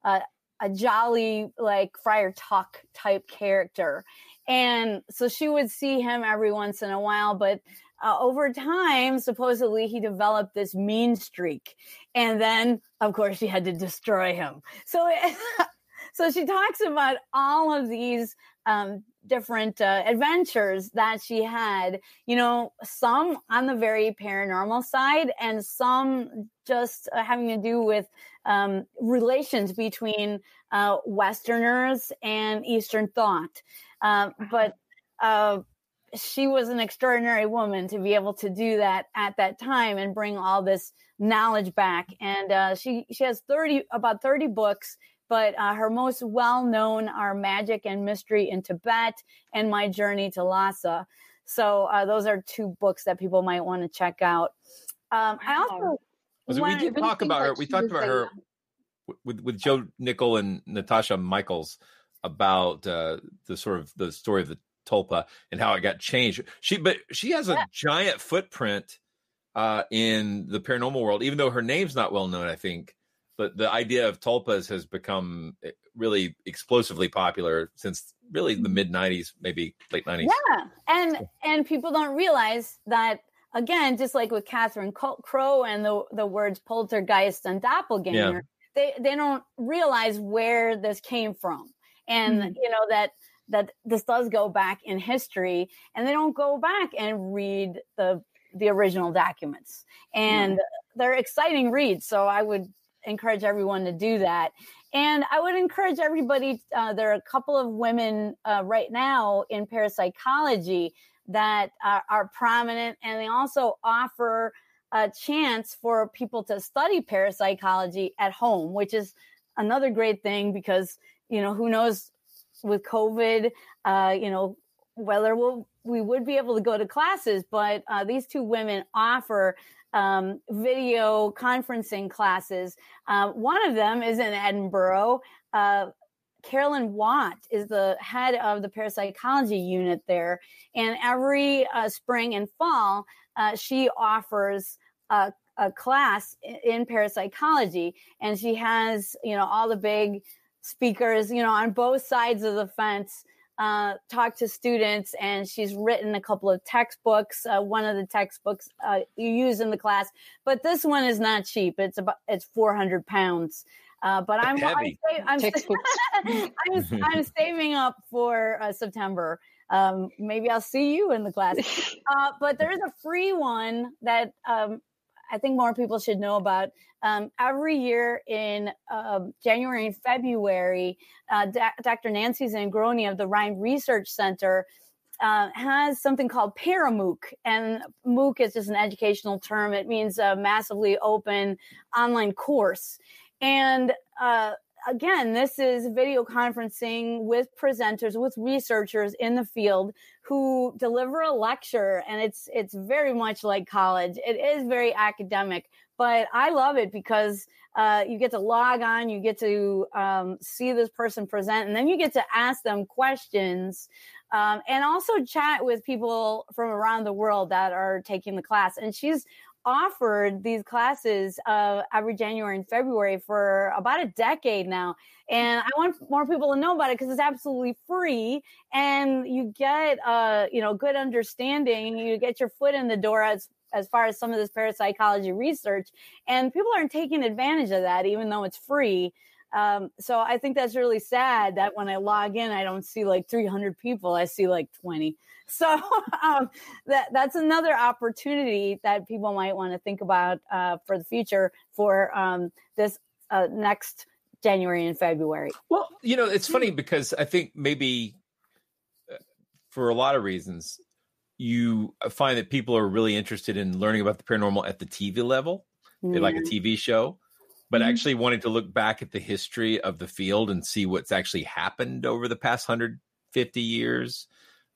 jolly, like Friar Tuck type character. And so she would see him every once in a while, but over time, supposedly he developed this mean streak. And then, of course, she had to destroy him. So she talks about all of these different adventures that she had, some on the very paranormal side and some just having to do with relations between Westerners and Eastern thought. But she was an extraordinary woman to be able to do that at that time and bring all this knowledge back. And she has about 30 books, but her most well-known are Magic and Mystery in Tibet and My Journey to Lhasa. So those are 2 books that people might want to check out. I also we did talk about her. We talked about her with Joe Nickel and Natasha Michaels about the story of the tulpa and how it got changed. She has a giant footprint in the paranormal world, even though her name's not well known, I think. But the idea of tulpas has become really explosively popular since really the mid 90s, maybe late 90s. Yeah. And people don't realize that, again, just like with Catherine Crowe and the words poltergeist and doppelganger, they don't realize where this came from. And, that this does go back in history, and they don't go back and read the original documents. And they're exciting reads. So I would encourage everyone to do that. And I would encourage everybody, there are a couple of women right now in parapsychology that are prominent, and they also offer a chance for people to study parapsychology at home, which is another great thing because, who knows with COVID, whether we would be able to go to classes, but these 2 women offer video conferencing classes. One of them is in Edinburgh. Carolyn Watt is the head of the parapsychology unit there. And every spring and fall, she offers a class in parapsychology. And she has, all the big speakers, on both sides of the fence, talk to students, and she's written a couple of textbooks. One of the textbooks you use in the class, but this one is not cheap. It's 400 pounds. But I'm saving up for September. Maybe I'll see you in the class. But there's a free one that I think more people should know about. Every year in January and February, Dr. Nancy Zangroni of the Rhine Research Center has something called ParaMOOC. And MOOC is just an educational term. It means a massively open online course. And again, this is video conferencing with presenters, with researchers in the field who deliver a lecture. And it's very much like college. It is very academic, but I love it because you get to log on, you get to see this person present, and then you get to ask them questions and also chat with people from around the world that are taking the class. And she's offered these classes every January and February for about a decade now. And I want more people to know about it because it's absolutely free, and you get good understanding. You get your foot in the door as far as some of this parapsychology research, and people aren't taking advantage of that, even though it's free. So I think that's really sad that when I log in, I don't see like 300 people. I see like 20. So that's another opportunity that people might want to think about for the future for this next January and February. Well, it's funny because I think maybe for a lot of reasons, you find that people are really interested in learning about the paranormal at the TV level. They like a TV show. But actually wanting to look back at the history of the field and see what's actually happened over the past 150 years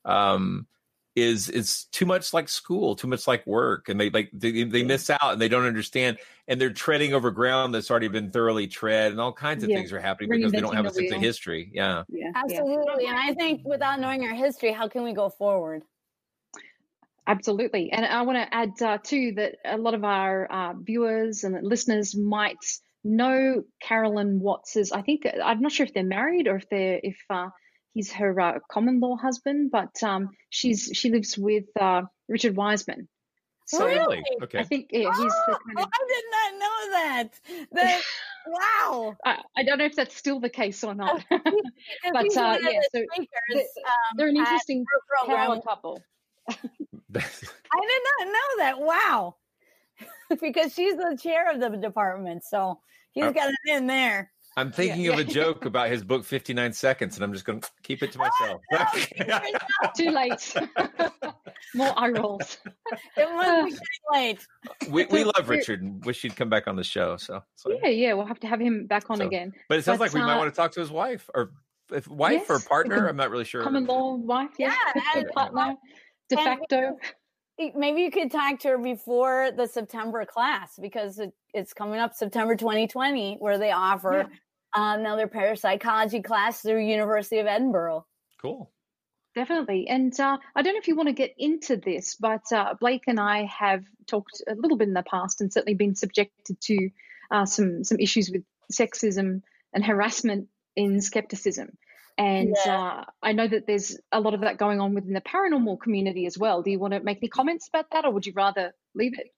is too much like school, too much like work. And they miss out and they don't understand. And they're treading over ground that's already been thoroughly tread, and all kinds of things are happening because they don't have a sense of history. Yeah. Absolutely. And I think without knowing our history, how can we go forward? Absolutely. And I want to add too that a lot of our viewers and listeners might know Carolyn Watts's. I think I'm not sure if they're married or if he's her common law husband, but she lives with Richard Wiseman. So really? Okay. I think he's the kind of. I did not know that. Wow. I don't know if that's still the case or not. But so they're an interesting power couple. I did not know that. Wow. Because she's the chair of the department, so he's got it in there. I'm thinking of a joke about his book 59 Seconds, and I'm just going to keep it to myself. Too late. More eye rolls. It must be getting late. We love Richard and wish he'd come back on the show. So. Yeah, we'll have to have him back on again. But it sounds like we might want to talk to his wife or partner. I'm not really sure. Common law wife, and partner, de facto. Maybe you could talk to her before the September class, because it's coming up September 2020, where they offer another parapsychology class through University of Edinburgh. Cool. Definitely. And I don't know if you want to get into this, but Blake and I have talked a little bit in the past and certainly been subjected to some issues with sexism and harassment in skepticism. And I know that there's a lot of that going on within the paranormal community as well. Do you want to make any comments about that, or would you rather leave it?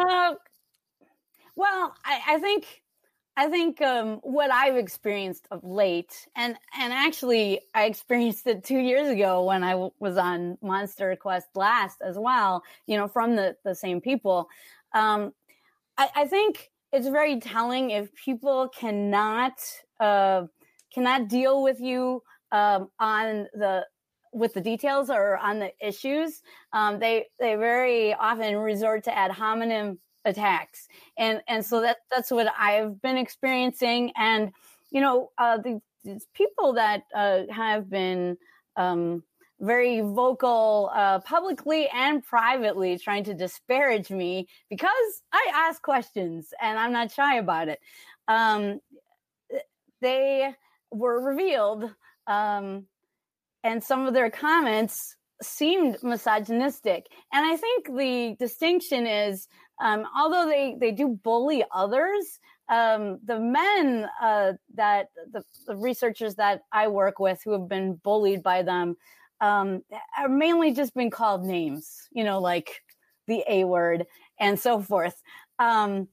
Well, I think what I've experienced of late, and actually I experienced it 2 years ago when I was on Monster Quest last as well, from the same people. I think it's very telling if people cannot deal with you with the details or on the issues. They very often resort to ad hominem attacks, and so that's what I've been experiencing. And these people that have been very vocal publicly and privately trying to disparage me because I ask questions and I'm not shy about it. They were revealed, and some of their comments seemed misogynistic. And I think the distinction is, although they do bully others, the men that the researchers that I work with who have been bullied by them are mainly just been called names, like the A word and so forth. And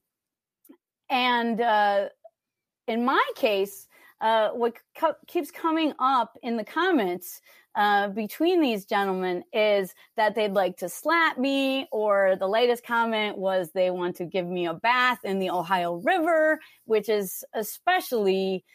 in my case, what keeps coming up in the comments between these gentlemen is that they'd like to slap me, or the latest comment was they want to give me a bath in the Ohio River, which is especially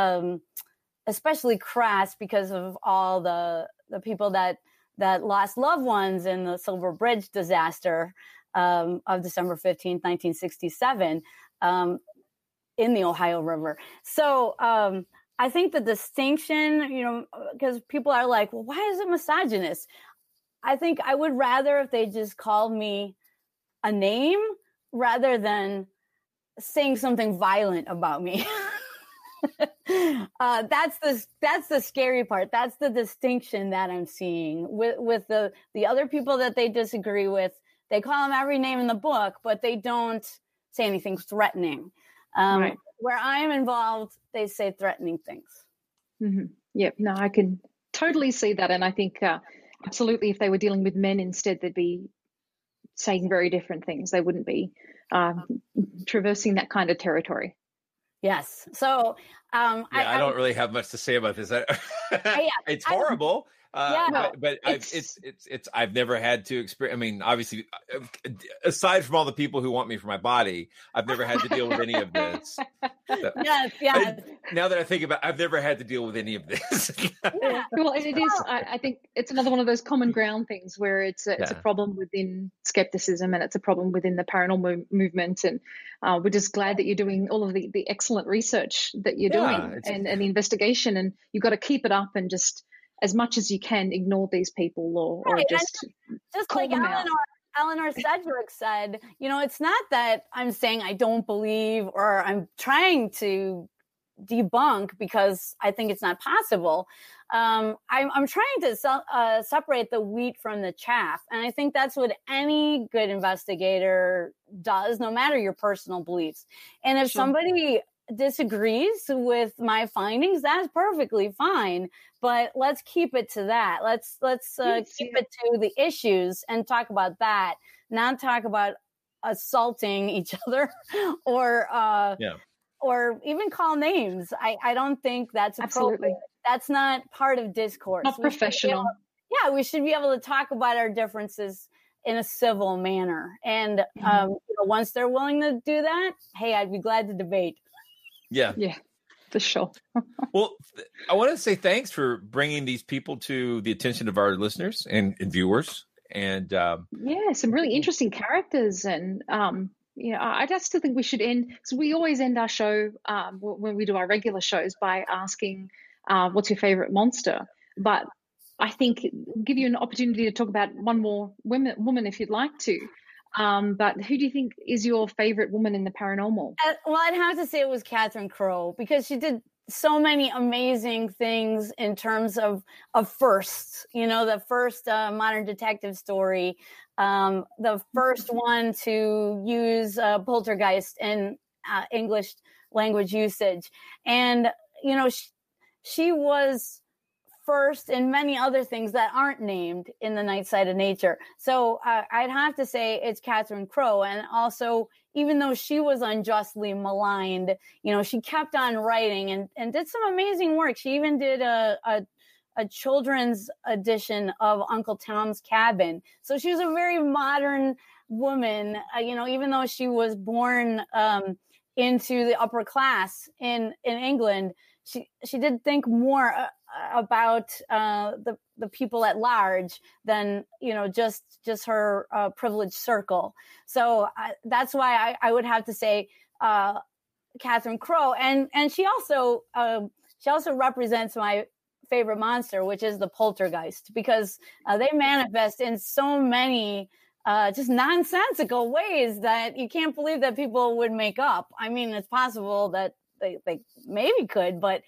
crass because of all the people that lost loved ones in the Silver Bridge disaster of December 15th, 1967. In the Ohio River. So I think the distinction, because people are like, well, why is it misogynist? I think I would rather if they just called me a name rather than saying something violent about me. That's the scary part. That's the distinction that I'm seeing with the other people that they disagree with. They call them every name in the book, but they don't say anything threatening. Right. Where I'm involved, they say threatening things. Mm-hmm. Yep. No, I can totally see that. And I think absolutely if they were dealing with men instead, they'd be saying very different things. They wouldn't be traversing that kind of territory. Yes. So I don't really have much to say about this. It's horrible. But I've never had to experience. I mean, obviously, aside from all the people who want me for my body, I've never had to deal with any of this. Yes. Now that I think about it, I've never had to deal with any of this. Well, it is. I think it's another one of those common ground things where it's a problem within skepticism and it's a problem within the paranormal movement. And we're just glad that you're doing all of the excellent research that you're doing and the investigation. And you've got to keep it up and just, as much as you can, ignore these people or just call like them out. Eleanor Sedgwick said, it's not that I'm saying I don't believe or I'm trying to debunk because I think it's not possible. I'm trying to separate the wheat from the chaff. And I think that's what any good investigator does, no matter your personal beliefs. And if somebody disagrees with my findings, that's perfectly fine. But let's keep it to that. Let's keep it to the issues and talk about that, not talk about assaulting each other or even call names. I don't think that's appropriate. That's not part of discourse. Not professional. We should be able to talk about our differences in a civil manner. And once they're willing to do that, hey, I'd be glad to debate. Yeah, for sure. Well, I want to say thanks for bringing these people to the attention of our listeners and viewers. And some really interesting characters. And I just think we should end. So we always end our show when we do our regular shows by asking, "What's your favorite monster?" But I think give you an opportunity to talk about one more woman if you'd like to. But who do you think is your favorite woman in the paranormal? Well, I'd have to say it was Catherine Crowe, because she did so many amazing things in terms of firsts. The first modern detective story, the first one to use poltergeist in English language usage. And, she was first in many other things that aren't named in the Night Side of Nature. So I'd have to say it's Catherine Crowe. And also, even though she was unjustly maligned, she kept on writing and did some amazing work. She even did a children's edition of Uncle Tom's Cabin. So she was a very modern woman, even though she was born into the upper class in England. She did think more about the people at large than just her privileged circle. So that's why I would have to say Catherine Crowe, and she also represents my favorite monster, which is the poltergeist, because they manifest in so many just nonsensical ways that you can't believe that people would make up. I mean, it's possible that they maybe could, but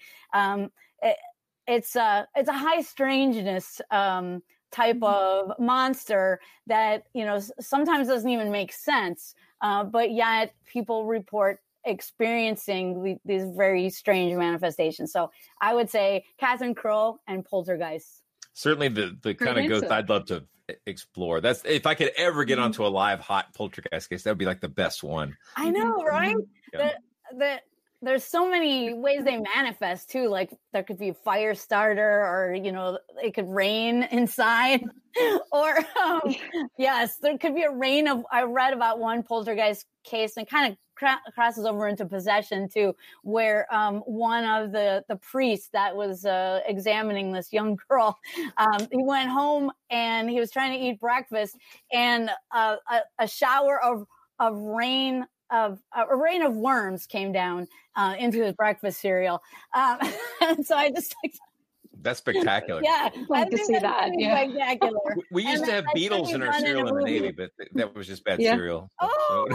it's a high strangeness type of monster that sometimes doesn't even make sense, but yet people report experiencing these very strange manifestations. So I would say Catherine Crowe and poltergeist. Certainly the kind of ghost I'd love to explore. That's if I could ever get onto a live hot poltergeist case, that would be like the best one. I know, right? Yeah. There's so many ways they manifest too. Like there could be a fire starter, or it could rain inside, or yes, there could be a rain of. I read about one poltergeist case, and it kind of crosses over into possession too, where one of the priests that was examining this young girl, he went home and he was trying to eat breakfast, and a shower of rain. A rain of worms came down into his breakfast cereal. And so I just like... That's spectacular. Yeah. I'd like to see that. Yeah. Spectacular. We used to have beetles in our cereal in the Navy, but that was just bad cereal. Oh!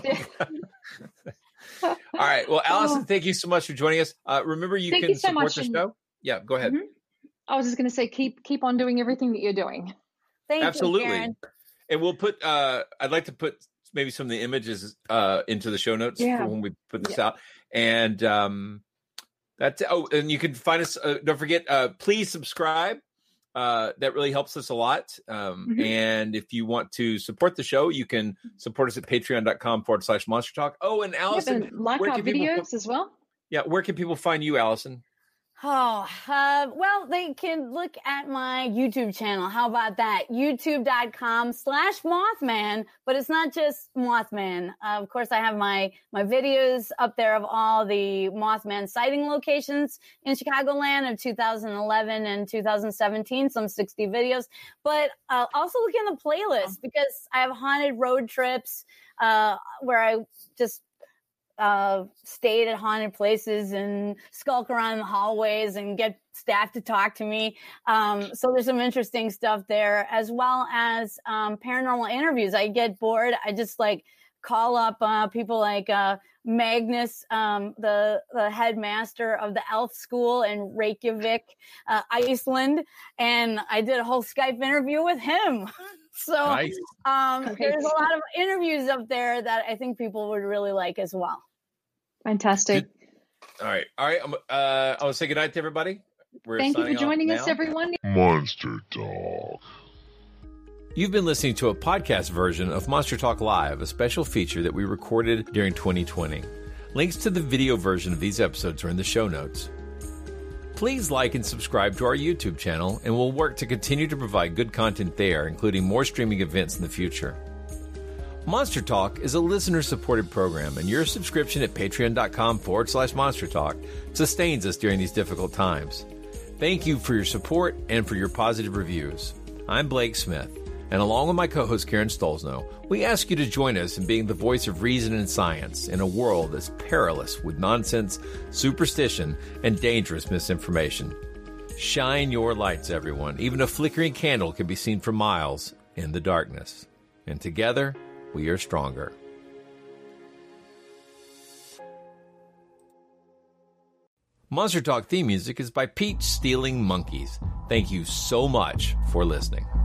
All right. Well, Allison, thank you so much for joining us. Remember, you can support the show. Yeah, go ahead. Mm-hmm. I was just going to say, keep on doing everything that you're doing. Thank you, Karen. And we'll put, I'd like to put maybe some of the images into the show notes for when we put this out. And that's and you can find us. Don't forget, please subscribe. That really helps us a lot. And if you want to support the show, you can support us at patreon.com/Monster Talk. Oh, and Allison, like our videos as well. Yeah, where can people find you, Allison? Well, they can look at my YouTube channel. How about that? YouTube.com/Mothman, but it's not just Mothman. Of course, I have my videos up there of all the Mothman sighting locations in Chicagoland of 2011 and 2017, some 60 videos, but also look in the playlist because I have haunted road trips, where I just stayed at haunted places and skulk around the hallways and get staff to talk to me. So there's some interesting stuff there, as well as paranormal interviews. I get bored. I just call up people like Magnus, the headmaster of the Elf School in Reykjavik, Iceland, and I did a whole Skype interview with him. So nice. There's a lot of interviews up there that I think people would really like as well. Fantastic. All right. I want to say goodnight to everybody. Thank you for joining us, everyone. Monster Talk. You've been listening to a podcast version of Monster Talk Live, a special feature that we recorded during 2020. Links to the video version of these episodes are in the show notes. Please like and subscribe to our YouTube channel, and we'll work to continue to provide good content there, including more streaming events in the future. Monster Talk is a listener-supported program, and your subscription at patreon.com/Monster Talk sustains us during these difficult times. Thank you for your support and for your positive reviews. I'm Blake Smith, and along with my co-host Karen Stolzno, we ask you to join us in being the voice of reason and science in a world that's perilous with nonsense, superstition, and dangerous misinformation. Shine your lights, everyone. Even a flickering candle can be seen for miles in the darkness. And together, we are stronger. Monster Talk theme music is by Peach Stealing Monkeys. Thank you so much for listening.